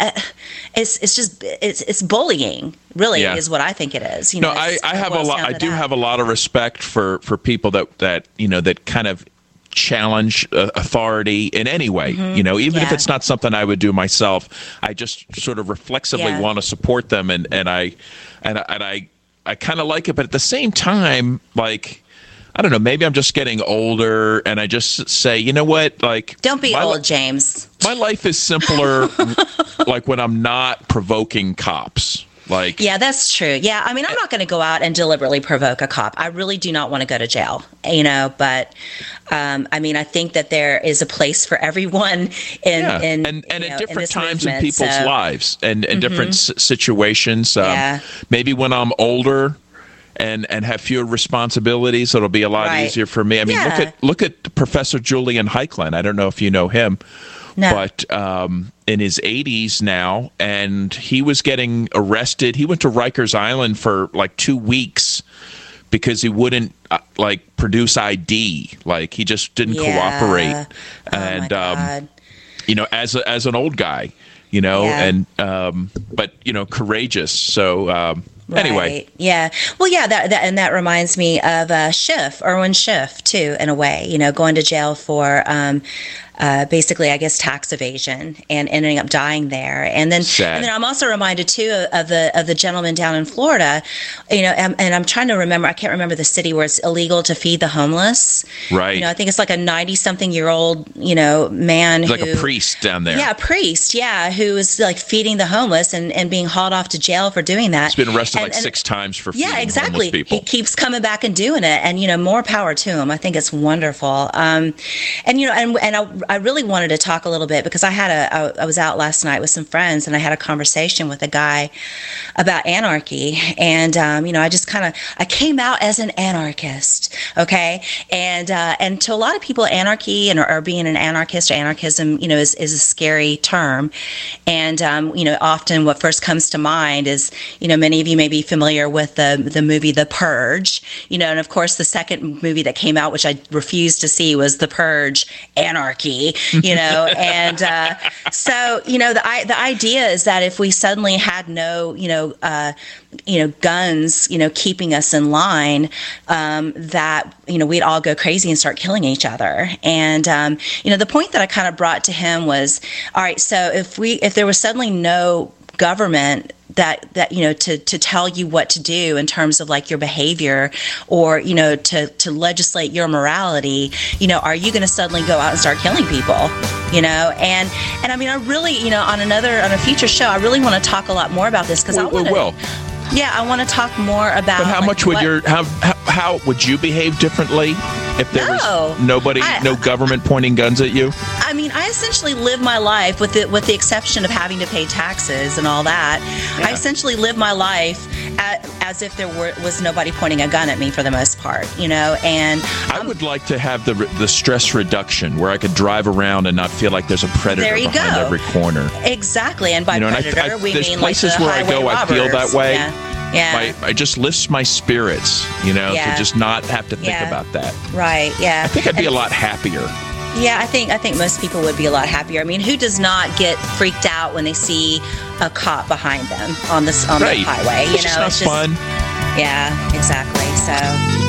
A: it's bullying. Really, is what I think it is.
B: I have a lot of respect for people that kind of challenge authority in any way, even if it's not something I would do myself. I just sort of reflexively want to support them, and I kind of like it, but at the same time, I don't know, maybe I'm just getting older, and I just say, you know what,
A: don't be old, James.
B: My life is simpler, when I'm not provoking cops.
A: Yeah, that's true. Yeah, I mean, I'm not going to go out and deliberately provoke a cop. I really do not want to go to jail, but I mean, I think that there is a place for everyone in
B: at different times in people's lives and in different situations. Maybe when I'm older and have fewer responsibilities, it'll be a lot easier for me. I mean, look at Professor Julian Heiklin. I don't know if you know him. No. But in his 80s now, and he was getting arrested. He went to Rikers Island for 2 weeks because he wouldn't produce ID. He just didn't cooperate. And as an old guy, but courageous. So anyway.
A: Yeah. Well, yeah, that reminds me of Erwin Schiff too, in a way, going to jail for basically, I guess, tax evasion and ending up dying there. And then I'm also reminded too of the gentleman down in Florida, and I'm trying to remember, I can't remember the city where it's illegal to feed the homeless.
B: Right.
A: I think it's like a 90-something-year-old, man.
B: Like a priest down there.
A: Yeah, a priest, who is feeding the homeless and being hauled off to jail for doing that.
B: He's been arrested 6 times for feeding homeless people.
A: He keeps coming back and doing it, and more power to him. I think it's wonderful. I really wanted to talk a little bit because I was out last night with some friends, and I had a conversation with a guy about anarchy, and I just I came out as an anarchist, okay, and to a lot of people, anarchy or being an anarchist or anarchism, is a scary term, and often what first comes to mind is many of you may be familiar with the movie The Purge, and of course the second movie that came out, which I refused to see, was The Purge: Anarchy. And so the idea is that if we suddenly had no guns keeping us in line, that we'd all go crazy and start killing each other. And the point that I kind of brought to him was, all right, so if there was suddenly no government that to tell you what to do in terms of your behavior, or to legislate your morality, are you going to suddenly go out and start killing people? And I mean, I really on a future show, I really want to talk a lot more about this, because I want to talk more about.
B: But how much would how would you behave differently if there was no government pointing guns at you?
A: I mean, I essentially live my life with the exception of having to pay taxes and all that. Yeah. I essentially live my life as if there was nobody pointing a gun at me for the most part, and
B: I would like to have the stress reduction where I could drive around and not feel like there's a predator behind every corner.
A: Exactly, and by predator we
B: there's
A: mean
B: places
A: the
B: where I go, I feel that way.
A: Yeah.
B: it just lifts my spirits, to just not have to think about that.
A: Right. Yeah.
B: I think I'd be a lot happier.
A: Yeah, I think most people would be a lot happier. I mean, who does not get freaked out when they see a cop behind them on the highway?
B: It's just fun.
A: Yeah, exactly. So.